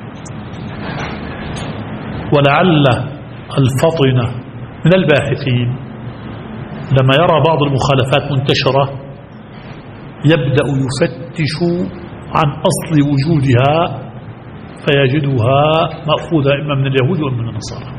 B: ولعل الفطنة من الباحثين لما يرى بعض المخالفات منتشرة يبدأ يفتش عن أصل وجودها فيجدها مأخوذة إما من اليهود ومن النصارى.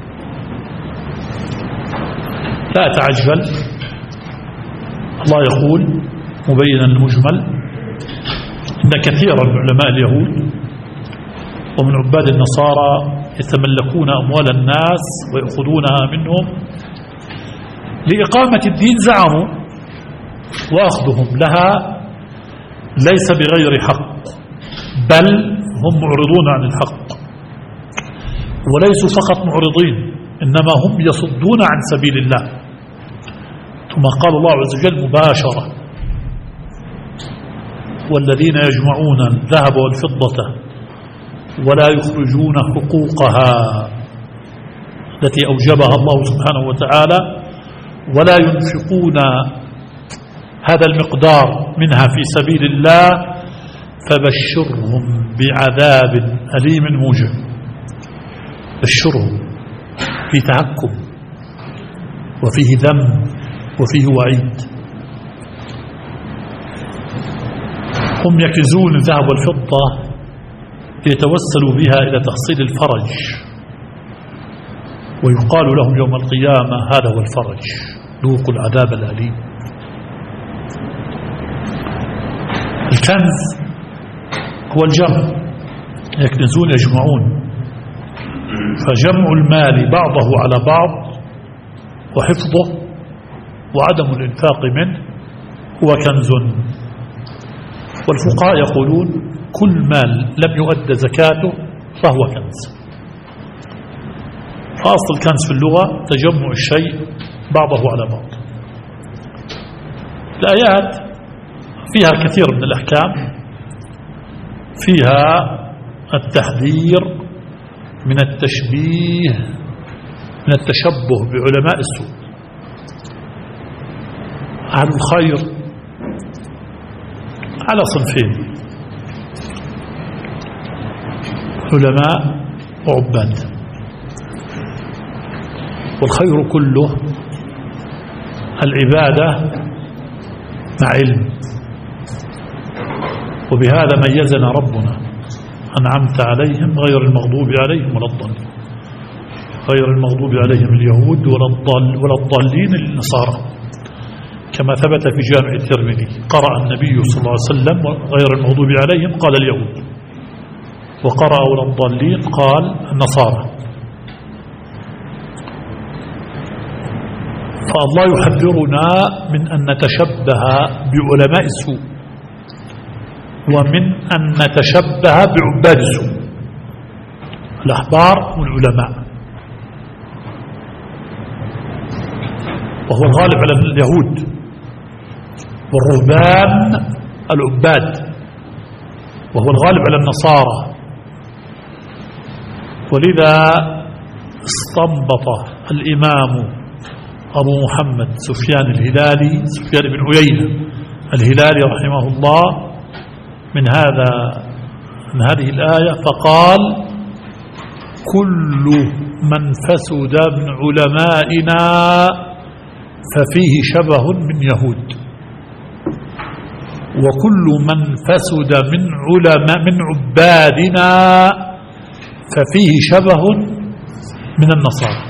B: لا تعجل، الله يقول مبينا المجمل: إن كثيرا من علماء اليهود ومن عباد النصارى يتملكون أموال الناس ويأخذونها منهم لإقامة الدين زعموا، وأخذهم لها ليس بغير حق، بل هم معرضون عن الحق، وليسوا فقط معرضين إنما هم يصدون عن سبيل الله. ثم قال الله عز وجل مباشرة: والذين يجمعون الذهب والفضة ولا يخرجون حقوقها التي أوجبها الله سبحانه وتعالى ولا ينفقون هذا المقدار منها في سبيل الله فبشرهم بعذاب أليم موجع. بشرهم في تحكم وفيه ذم وفيه وعيد. هم يكنزون الذهب والفضة ليتوسلوا بها إلى تحصيل الفرج، ويقال لهم يوم القيامة هذا هو الفرج، ذوقوا العذاب الأليم. الكنز هو الجمع، يكنزون يجمعون، فجمع المال بعضه على بعض وحفظه وعدم الإنفاق منه هو كنز. والفقهاء يقولون كل مال لم يؤد زكاته فهو كنز. فأصل الكنز في اللغة تجمع الشيء بعضه على بعض. الآيات فيها كثير من الأحكام، فيها التحذير من التشبيه من التشبه بعلماء السوء. أهل الخير على صنفين: علماء وعباد. والخير كله العبادة مع علم، وبهذا ميزنا ربنا: أنعمت عليهم غير المغضوب عليهم ولا الضالين. غير المغضوب عليهم اليهود ولا الضال ولا الضالين النصارى، كما ثبت في جامع الترمذي: قرأ النبي صلى الله عليه وسلم غير المغضوب عليهم قال اليهود، وقرأ ولا الضالين قال النصارى. فالله يحذرنا من أن نتشبه بعلماء السوء ومن أن نتشبه بعباد السوء، الأحبار والعلماء. وهو الغالب على اليهود، والرهبان العباد، وهو الغالب على النصارى. ولذا استنبط الإمام أبو محمد سفيان الهلالي سفيان بن عيينة الهلالي رحمه الله من هذا من هذه الآية فقال: كل من فسد من علمائنا ففيه شبه من يهود، وكل من فسد من علماء من عبادنا ففيه شبه من النصارى.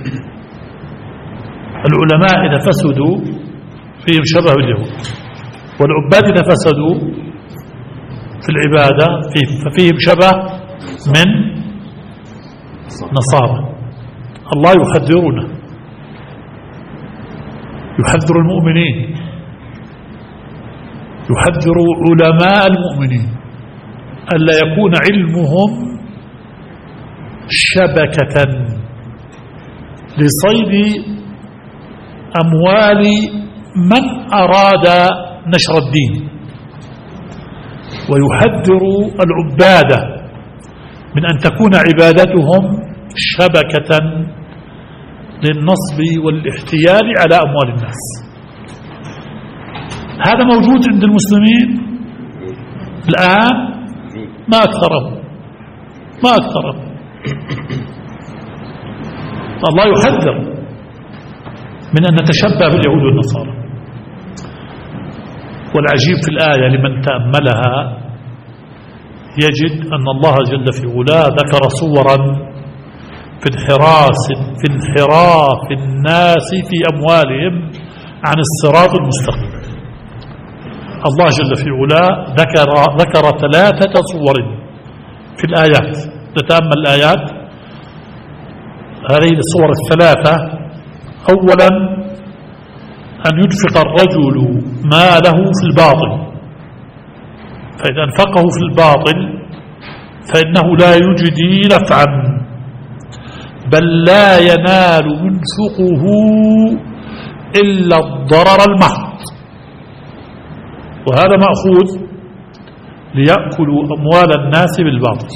B: العلماء إذا فسدوا فيهم شبه اليهود، والعباد إذا فسدوا في العبادة ففيهم شبه من نصارى. الله يحذرنا، يحذر المؤمنين، يحذر علماء المؤمنين ألا يكون علمهم شبكة لصيد أموال من أراد نشر الدين، ويحذر العبادة من أن تكون عبادتهم شبكة للنصب والاحتيال على أموال الناس. هذا موجود عند المسلمين الآن ما أكثره ما أكثره. الله يحذر من أن نتشبه باليهود والنصارى. والعجيب في الآية لمن تأملها يجد أن الله جل في علاه ذكر صورا في انحراس في انحراف الناس في أموالهم عن الصراط المستقيم. الله جل في علاه ذكر ذكر ثلاثة صور في الآيات. نتأمل الآيات هذه الصور الثلاثة. أولا أن ينفق الرجل ماله في الباطل، فإذا انفقه في الباطل فإنه لا يجدي نفعا، بل لا ينال منفقه إلا الضرر المحض. وهذا مأخوذ ليأكلوا أموال الناس بالباطل.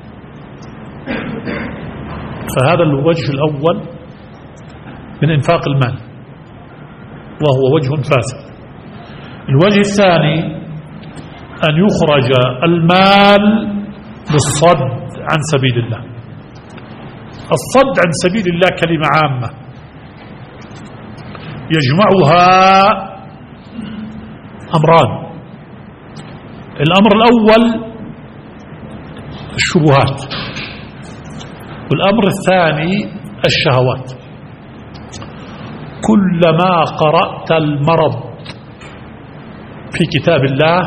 B: فهذا الوجه الأول من إنفاق المال، وهو وجه فاسد. الوجه الثاني أن يخرج المال بالصد عن سبيل الله. الصد عن سبيل الله كلمة عامة يجمعها أمران. الأمر الأول الشبهات، والأمر الثاني الشهوات. كلما قرأت المرض في كتاب الله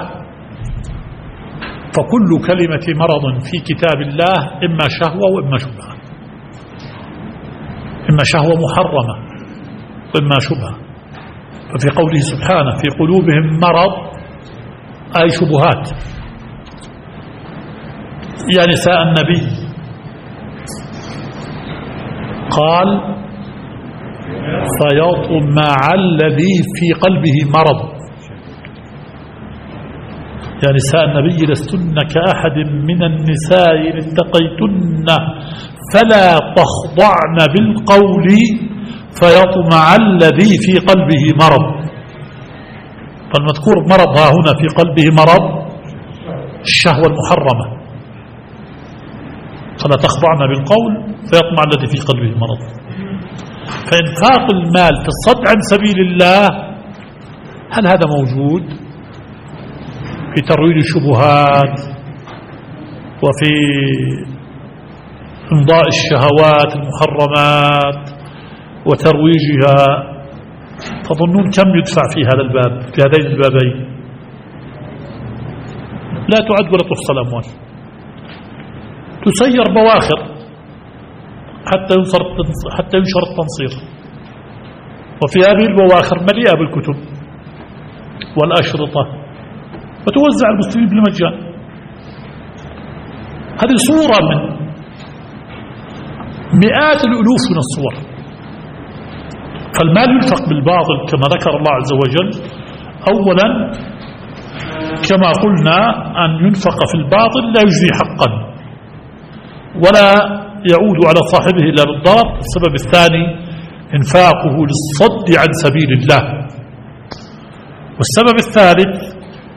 B: فكل كلمة مرض في كتاب الله إما شهوة وإما شبهة، إما شهوة محرمة وإما شبهة. ففي قوله سبحانه في قلوبهم مرض أي شبهات. يا نساء النبي قال فيطمع الذي في قلبه مرض. يا نساء النبي لستن كأحد من النساء إن اتقيتن فلا تخضعن بالقول فيطمع الذي في قلبه مرض. فالمذكور مرض ها هنا في قلبه مرض الشهوة المحرمة، فلا تخضعن بالقول فيطمع الذي في قلبه مرض. فإنفاق المال في الصد عن سبيل الله هل هذا موجود في ترويج الشبهات وفي إمضاء الشهوات المحرمات وترويجها؟ تظنون كم يدفع في هذا الباب، في هذين البابين؟ لا تعد ولا تحصى الأموال. تسير بواخر حتى ينشر حتى ينشر التنصير، وفي هذه البواخر مليئة بالكتب والأشرطة وتوزع المسلمين بالمجان. هذه صورة من مئات الألوف من الصور. فالمال ينفق بالباطل كما ذكر الله عز وجل. أولا كما قلنا أن ينفق في الباطل لا يجزي حقا ولا يعود على صاحبه إلا بالضرر. السبب الثاني إنفاقه للصد عن سبيل الله. والسبب الثالث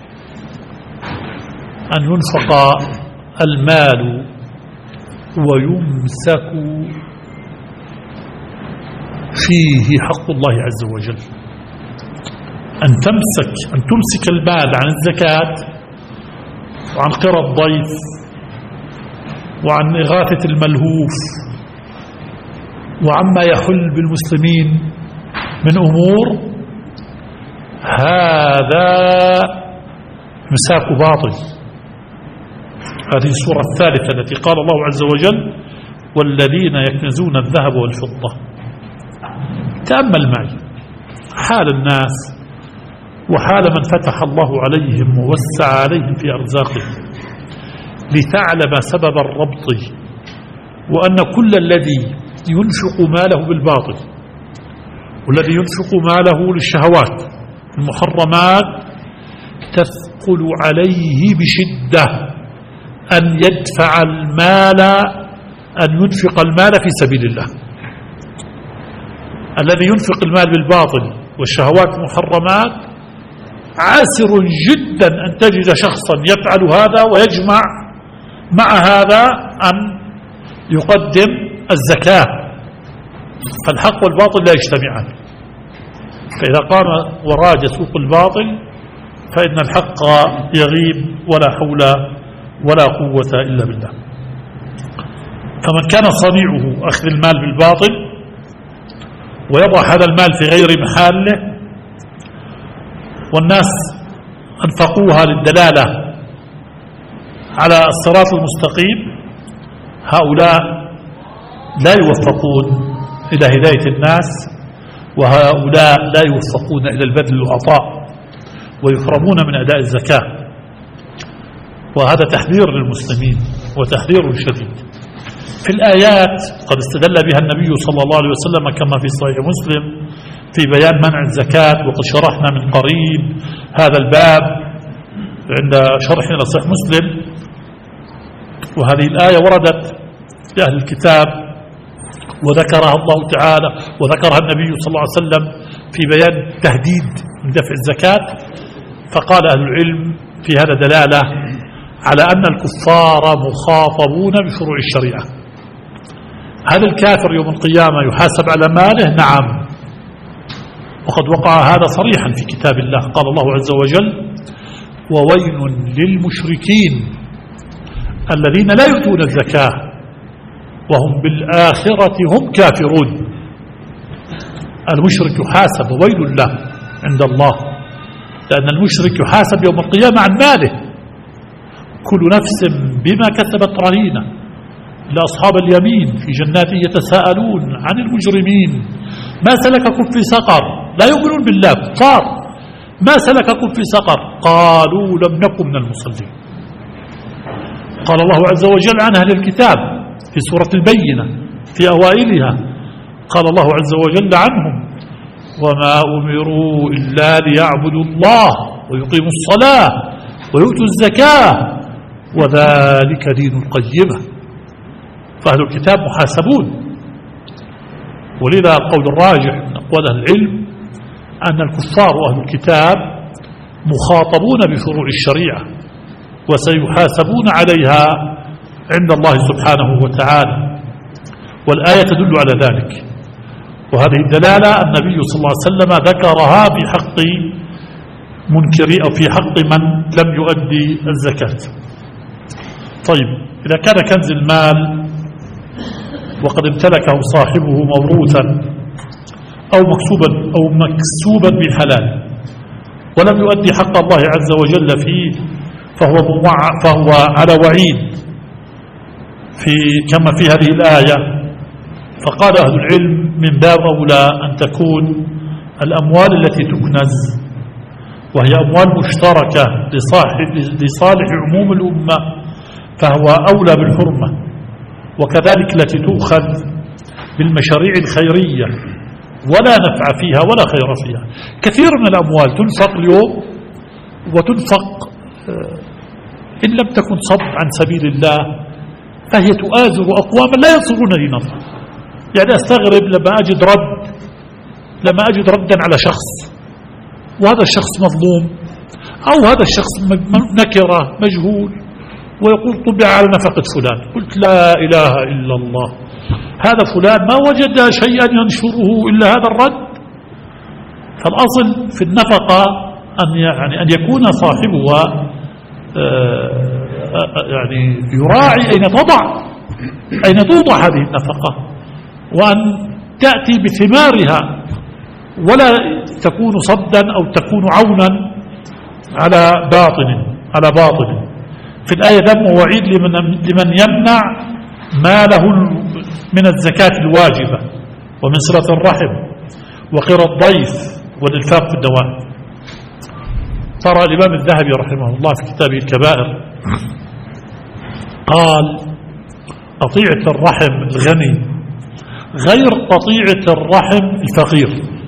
B: أن ينفق المال ويمسك فيه حق الله عز وجل. أن تمسك أن تمسك المال عن الزكاة وعن قرى الضيف وعن إغاثة الملهوف وعما يحل بالمسلمين من أمور، هذا مساك باطل. هذه السورة الثالثة التي قال الله عز وجل والذين يكنزون الذهب والفضة. تأمل معي حال الناس وحال من فتح الله عليهم ووسع عليهم في أرزاقهم لتعلم سبب الربط، وأن كل الذي ينفق ماله بالباطل والذي ينفق ماله للشهوات المحرمات تثقل عليه بشدة أن يدفع المال أن ينفق المال في سبيل الله. الذي ينفق المال بالباطل والشهوات المحرمات عسر جدا أن تجد شخصا يفعل هذا ويجمع مع هذا أن يقدم الزكاة. فالحق والباطل لا يجتمعان، فإذا قام وراج سوق الباطل فإن الحق يغيب ولا حول ولا قوة إلا بالله. فمن كان صنيعه أخذ المال بالباطل ويضع هذا المال في غير محاله والناس أنفقوها للدلالة على الصراط المستقيم، هؤلاء لا يوفقون إلى هداية الناس، وهؤلاء لا يوفقون إلى البذل والعطاء ويحرمون من أداء الزكاة. وهذا تحذير للمسلمين وتحذير شديد. في الآيات قد استدل بها النبي صلى الله عليه وسلم كما في صحيح مسلم في بيان منع الزكاة، وقد شرحنا من قريب هذا الباب عند شرحنا صحيح مسلم. وهذه الآية وردت في أهل الكتاب وذكرها الله تعالى وذكرها النبي صلى الله عليه وسلم في بيان تهديد من دفع الزكاة. فقال أهل العلم في هذا دلالة على أن الكفار مخاطبون بفروع الشريعة. هل الكافر يوم القيامة يحاسب على ماله؟ نعم، وقد وقع هذا صريحا في كتاب الله. قال الله عز وجل: وويل للمشركين الذين لا يؤتون الزكاة وهم بالآخرة هم كافرون. المشرك يحاسب وويل له عند الله، لأن المشرك يحاسب يوم القيامة عن ماله. كل نفس بما كسبت رهينة. لأصحاب اليمين في جنات يتساءلون عن المجرمين ما سلككم في سقر. لا يؤمنون بالله، كفار. ما سلككم في سقر؟ قالوا لم نكن من المصلين. قال الله عز وجل عن أهل الكتاب في سورة البينة في أوائلها، قال الله عز وجل عنهم: وما أمروا إلا ليعبدوا الله ويقيموا الصلاة ويؤتوا الزكاة وذلك دين القيمة. فأهل الكتاب محاسبون. ولذا قول الراجح من أقوال أهل العلم أن الكفار وأهل الكتاب مخاطبون بفروع الشريعة وسيحاسبون عليها عند الله سبحانه وتعالى، والآية تدل على ذلك. وهذه الدلالة النبي صلى الله عليه وسلم ذكرها في حق منكري أو في حق من لم يؤدي الزكاة. طيب، إذا كان كنز المال وقد امتلكه صاحبه موروثا أو مكسوبا أو مكسوبا بحلال ولم يؤدي حق الله عز وجل فيه، فهو فهو على وعيد في كما في هذه الآية. فقال أهل العلم: من باب أولى أن تكون الأموال التي تكنز وهي أموال مشتركة لصالح عموم الأمة فهو أولى بالحرمة، وكذلك التي تؤخذ بالمشاريع الخيرية ولا نفع فيها ولا خير فيها. كثير من الأموال تنفق اليوم وتنفق إن لم تكن صب عن سبيل الله فهي تؤازر أقواما لا ينصرون دين الله. يعني أستغرب لما أجد رد لما أجد ردا على شخص وهذا الشخص مظلوم أو هذا الشخص نكرة مجهول ويقول طبع على نفقة فلان. قلت لا إله إلا الله، هذا فلان ما وجد شيئا ينشره إلا هذا الرد. فالأصل في النفقة أن يعني أن يكون صاحبها يعني يراعي أين تضع أين توضع هذه النفقة، وأن تأتي بثمارها ولا تكون صدا أو تكون عونا على باطل على باطل. في الآية ذم ووعيد لمن, لمن يمنع ماله من الزكاة الواجبة ومن صلة الرحم وقرى الضيف والإنفاق في الدوام. ترى الإمام الذهبي رحمه الله في كتابه الكبائر قال: قطيعة الرحم الغني غير قطيعة الرحم الفقير.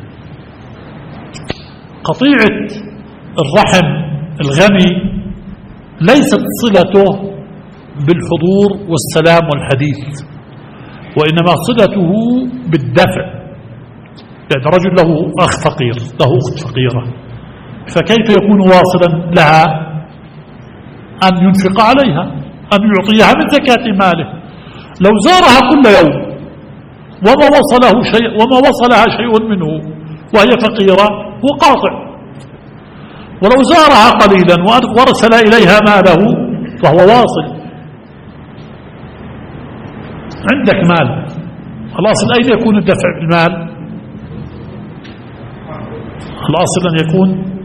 B: قطيعة الرحم الغني ليست صلته بالحضور والسلام والحديث، وإنما صلته بالدفع. يعني رجل له أخ فقير، له أخت فقيرة، فكيف يكون واصلا لها أن ينفق عليها، أن يعطيها من زكاة ماله؟ لو زارها كل يوم وما وصله شيء وما وصلها شيء منه وهي فقيرة هو قاطع، ولو زارها قليلا وارسل إليها ماله فهو واصل. عندك مال، الأصل أين يكون الدفع بالمال؟ الأصل أن يكون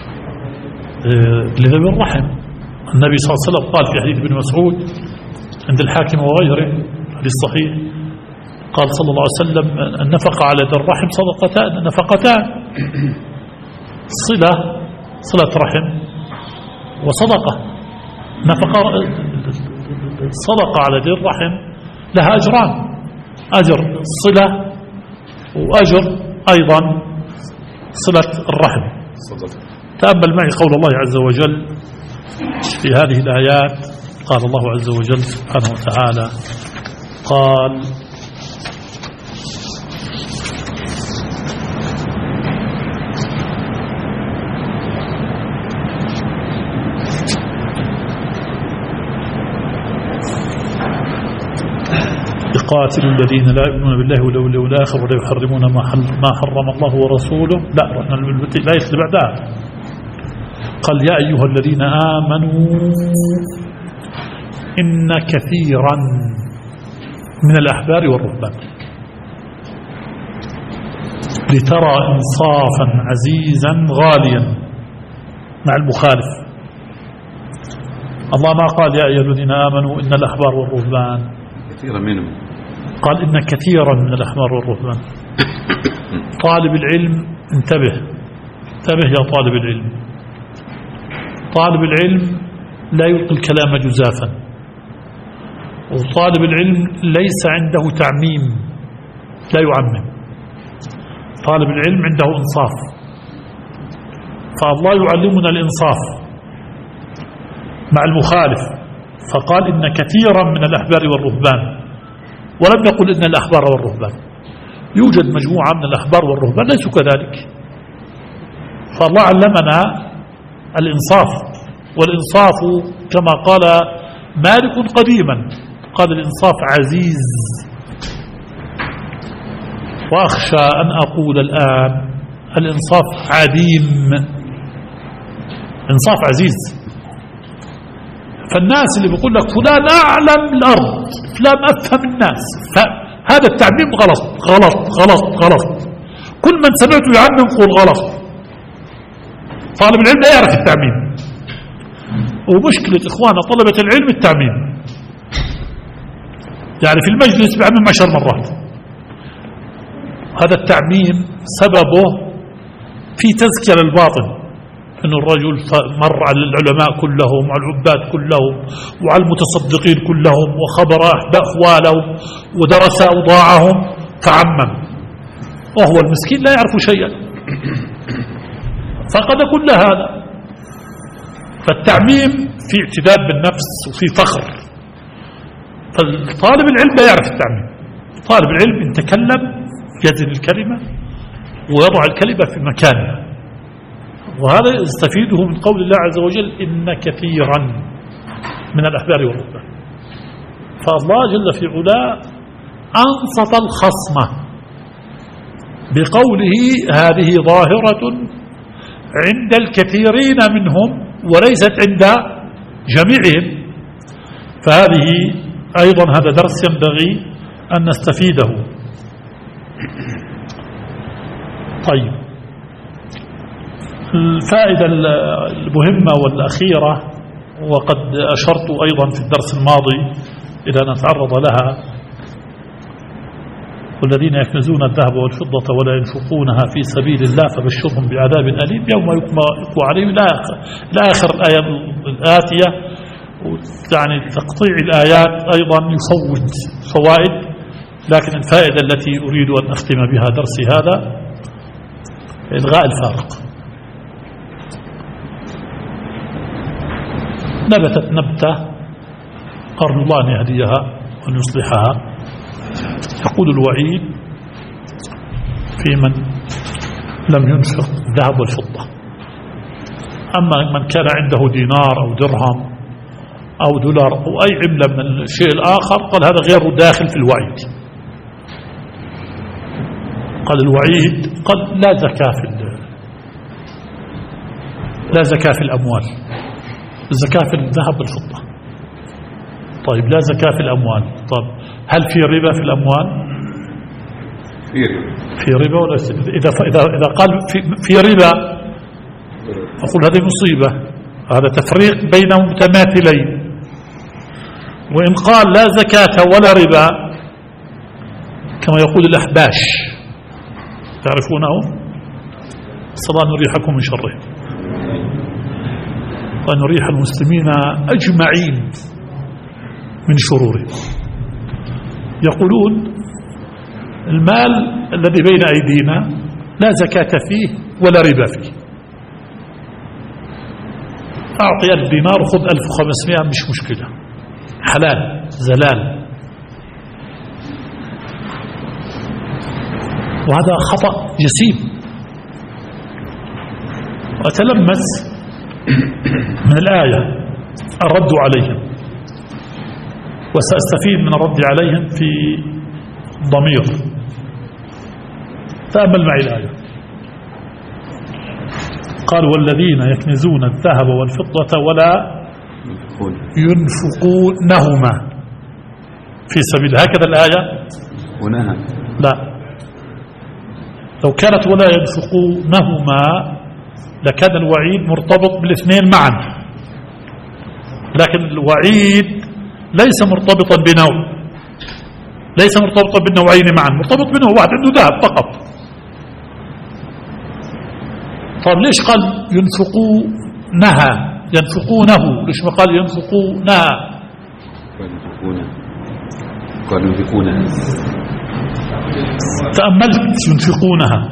B: لذوي الرحم. النبي صلى الله عليه وسلم قال في حديث ابن مسعود عند الحاكم وغيره حديث صحيح، قال صلى الله عليه وسلم: النفقة على ذي الرحم صدقتان نفقتان، صلة صلة رحم وصدقة. نفقة صدقة على ذي الرحم لها أجران: أجر الصلة وأجر أيضا صلة الرحم. تأمل معي قول الله عز وجل: في هذه الآيات قال الله عز وجل سبحانه وتعالى قال قاتل الذين لا يؤمنون بالله واليوم الآخر ولا يحرمون ما ما حرم الله ورسوله. لا رحنا لا يخلي بعدها قال يا أيها الذين آمنوا إن كثيرا من الأحبار والرهبان لترى إنصافا عزيزا غاليا مع المخالف. الله ما قال يا أيها الذين آمنوا إن الأحبار والرهبان
A: كثيرا منهم،
B: قال إن كثيرا من الأحبار والرهبان. طالب العلم انتبه انتبه يا طالب العلم. طالب العلم لا يلقي الكلام جزافا، وطالب العلم ليس عنده تعميم، لا يعمم. طالب العلم عنده إنصاف، فالله يعلمنا الإنصاف مع المخالف، فقال إن كثيرا من الأحبار والرهبان، ولم يقل إن الأحبار والرهبان. يوجد مجموعة من الأحبار والرهبان ليسوا كذلك، فالله علمنا الإنصاف. والإنصاف كما قال مالك قديما قال الإنصاف عزيز. وأخشى أن أقول الآن الإنصاف عديم. إنصاف عزيز. فالناس اللي بيقول لك فلان أعلم الأرض، فلان أفهم الناس، فهذا التعميم غلط غلط غلط غلط. كل من سمعته يعمم قول غلط. طالب العلم لا يعرف التعميم، ومشكلة إخوانا طلبة العلم التعميم. يعني في المجلس بيعمم عشر مرات. هذا التعميم سببه في تزكية للباطن، أن الرجل مر على العلماء كلهم وعلى العباد كلهم وعلى المتصدقين كلهم وخبر أحوالهم ودرس أوضاعهم فعمم، وهو المسكين لا يعرف شيئا، فقد كل هذا. فالتعميم في اعتداد بالنفس وفي فخر. فالطالب العلم لا يعرف التعميم. طالب العلم إن تكلم يزن الكلمة ويضع الكلمة في مكانها، وهذا يستفيده من قول الله عز وجل إن كثيرا من الأحبار والرهبان. فالله جل في علاه أنصت الخصمة بقوله هذه ظاهرة عند الكثيرين منهم وليست عند جميعهم. فهذه أيضا هذا درس ينبغي أن نستفيده. طيب، الفائدة المهمة والأخيرة، وقد أشرت أيضا في الدرس الماضي إلى أن نتعرض لها: والذين يكنزون الذهب والفضة ولا ينفقونها في سبيل الله فبشرهم بعذاب أليم يوم يقوى عليهم إلى آخر الآية الآتية. يعني تقطيع الآيات أيضا يفوت فوائد، لكن الفائدة التي أريد أن أختم بها درسي هذا إلغاء الفارق. نبتت نبتة أرجو الله أن يهديها وأن يصلحها. يقول الوعيد في من لم ينفق الذهب والفضة. أما من كان عنده دينار أو درهم أو دولار أو أي عملة من الشيء الآخر قال هذا غير داخل في الوعيد. قال الوعيد قال لا زكاة في لا زكاة في الأموال، الزكاة في الذهب والفضة. طيب لا زكاة في الأموال، طب هل في ربا في الأموال؟
A: في ربا
B: في ربا ولا إذا إذا إذا قال في في ربا أقول هذه مصيبة، هذا تفريق بين متماثلين. وإن قال لا زكاة ولا ربا كما يقول الأحباش تعرفونه، صلى الله نريحكم من شره ونريح المسلمين أجمعين من شروره. يقولون المال الذي بين أيدينا لا زكاة فيه ولا ربا فيه. أعطي ألف دينار وخذ ألف وخمسمائة مش مشكلة، حلال زلال. وهذا خطأ جسيم. وأتلمس من الآية الرد عليهم، وسأستفيد من الرد عليهم في ضمير. تأمل معي الآية. قال والذين يكنزون الذهب والفضة ولا ينفقونهما في سبيل، هكذا الآية
A: ونهى.
B: لا، لو كانت ولا ينفقونهما لكان الوعيد مرتبط بالاثنين معا، لكن الوعيد ليس مرتبطا بنوع، ليس مرتبطا بالنوعين معا، مرتبط بنوع واحد عنده ذهب فقط. طيب ليش قال ينفقونها ينفقونه؟ ليش ما قال ينفقونها؟
A: قال ينفقونها.
B: تأملت ينفقونها،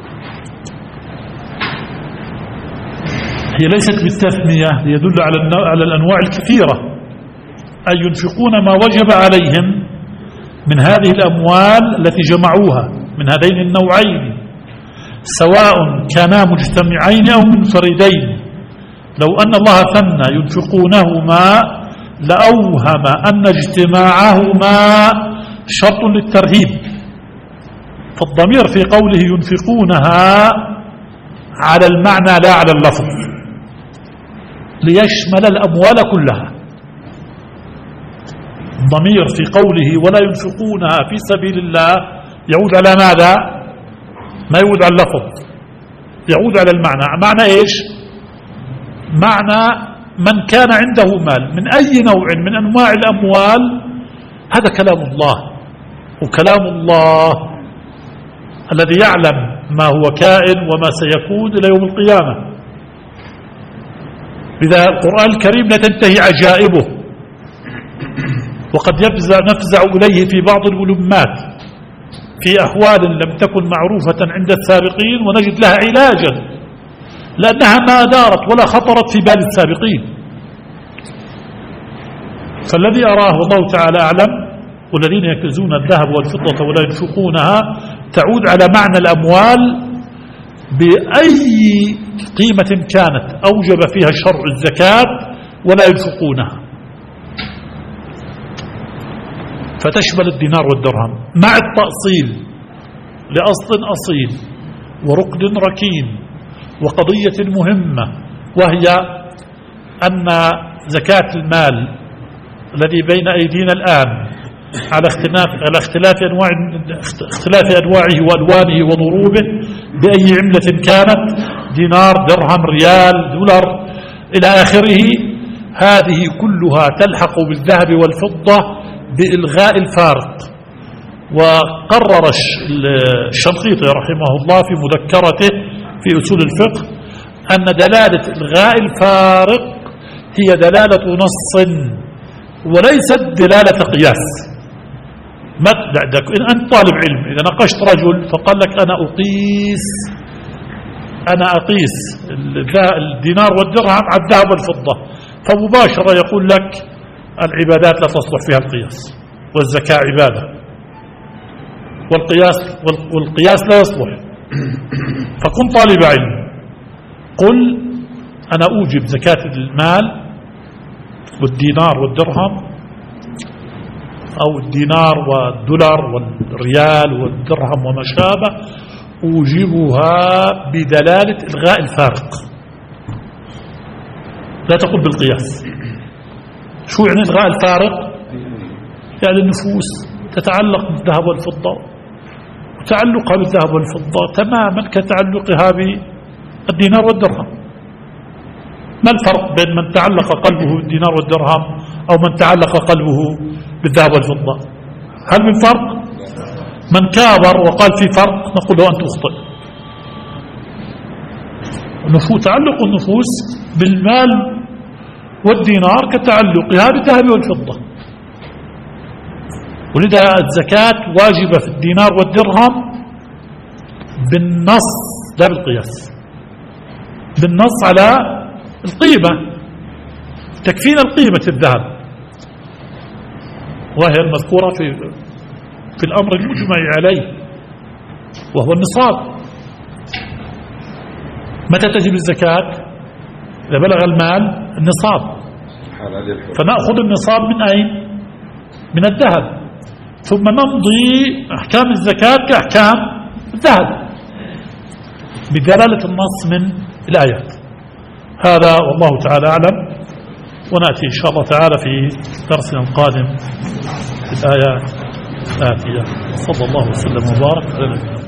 B: هي ليست بالتثنية ليدل على على الأنواع الكثيرة، أي ينفقون ما وجب عليهم من هذه الأموال التي جمعوها من هذين النوعين، سواء كانا مجتمعين أو منفردين. لو أن الله ثنى ينفقونهما لأوهم أن اجتماعهما شرط للترهيب، فالضمير في قوله ينفقونها على المعنى لا على اللفظ، ليشمل الأموال كلها. الضمير في قوله ولا ينفقونها في سبيل الله يعود على ماذا؟ ما يعود على اللفظ، يعود على المعنى. معنى إيش؟ معنى من كان عنده مال من أي نوع من أنواع الأموال، هذا كلام الله، وكلام الله الذي يعلم ما هو كائن وما سيكون إلى يوم القيامة. إذا القرآن الكريم لا تنتهي عجائبه، وقد يفزع نفزع إليه في بعض الولمات في أحوال لم تكن معروفة عند السابقين، ونجد لها علاجا لأنها ما دارت ولا خطرت في بال السابقين. فالذي أراه والله تعالى أعلم والذين يكنزون الذهب والفضة ولا ينفقونها تعود على معنى الأموال بأي قيمة كانت أوجب فيها الشرع الزكاة ولا ينفقونها، فتشمل الدينار والدرهم مع التأصيل لأصل أصيل وركن ركين وقضية مهمة، وهي أن زكاة المال الذي بين أيدينا الآن على اختلاف على اختلاف أنواع اختلاف أنواعه وألوانه وضروبه بأي عملة كانت، دينار درهم ريال دولار إلى آخره، هذه كلها تلحق بالذهب والفضة بإلغاء الفارق. وقرر الشنقيطي رحمه الله في مذكرته في أصول الفقه أن دلالة إلغاء الفارق هي دلالة نص وليست دلالة قياس. ما إن أنت طالب علم إذا ناقشت رجل فقال لك أنا أقيس أنا أقيس الدينار والدرهم على الذهب والفضة، فمباشرة يقول لك العبادات لا تصلح فيها القياس، والزكاة عبادة، والقياس والقياس لا يصلح. فكن طالب علم، قل أنا أوجب زكاة المال والدينار والدرهم، أو الدينار والدولار والريال والدرهم وما شابه، أوجبها بدلالة إلغاء الفارق، لا تقل بالقياس. شو يعني إلغاء الفارق؟ يعني النفوس تتعلق بالذهب والفضة، وتعلقها بالذهب والفضة تماما كتعلقها بالدينار والدرهم. ما الفرق بين من تعلق قلبه بالدينار والدرهم أو من تعلق قلبه بالذهب والفضة؟ هل من فرق؟ من كابر وقال في فرق نقول له أنت أخطئ. تعلق النفوس بالمال والدينار كتعلقها بالذهب والفضة، ولذا الزكاة واجبة في الدينار والدرهم بالنص لا بالقياس، بالنص على القيمة. تكفينا القيمة الذهب، وهي المذكورة في في الأمر المجمع عليه وهو النصاب. متى تجب الزكاة؟ إذا بلغ المال النصاب، فنأخذ النصاب من أين؟ من الذهب، ثم نمضي أحكام الزكاة كأحكام الذهب بدلالة النص من الآيات. هذا والله تعالى أعلم، ونأتي إن شاء الله تعالى في درسنا القادم في الآيات الآتية. صلى الله وسلم وبارك على نبينا.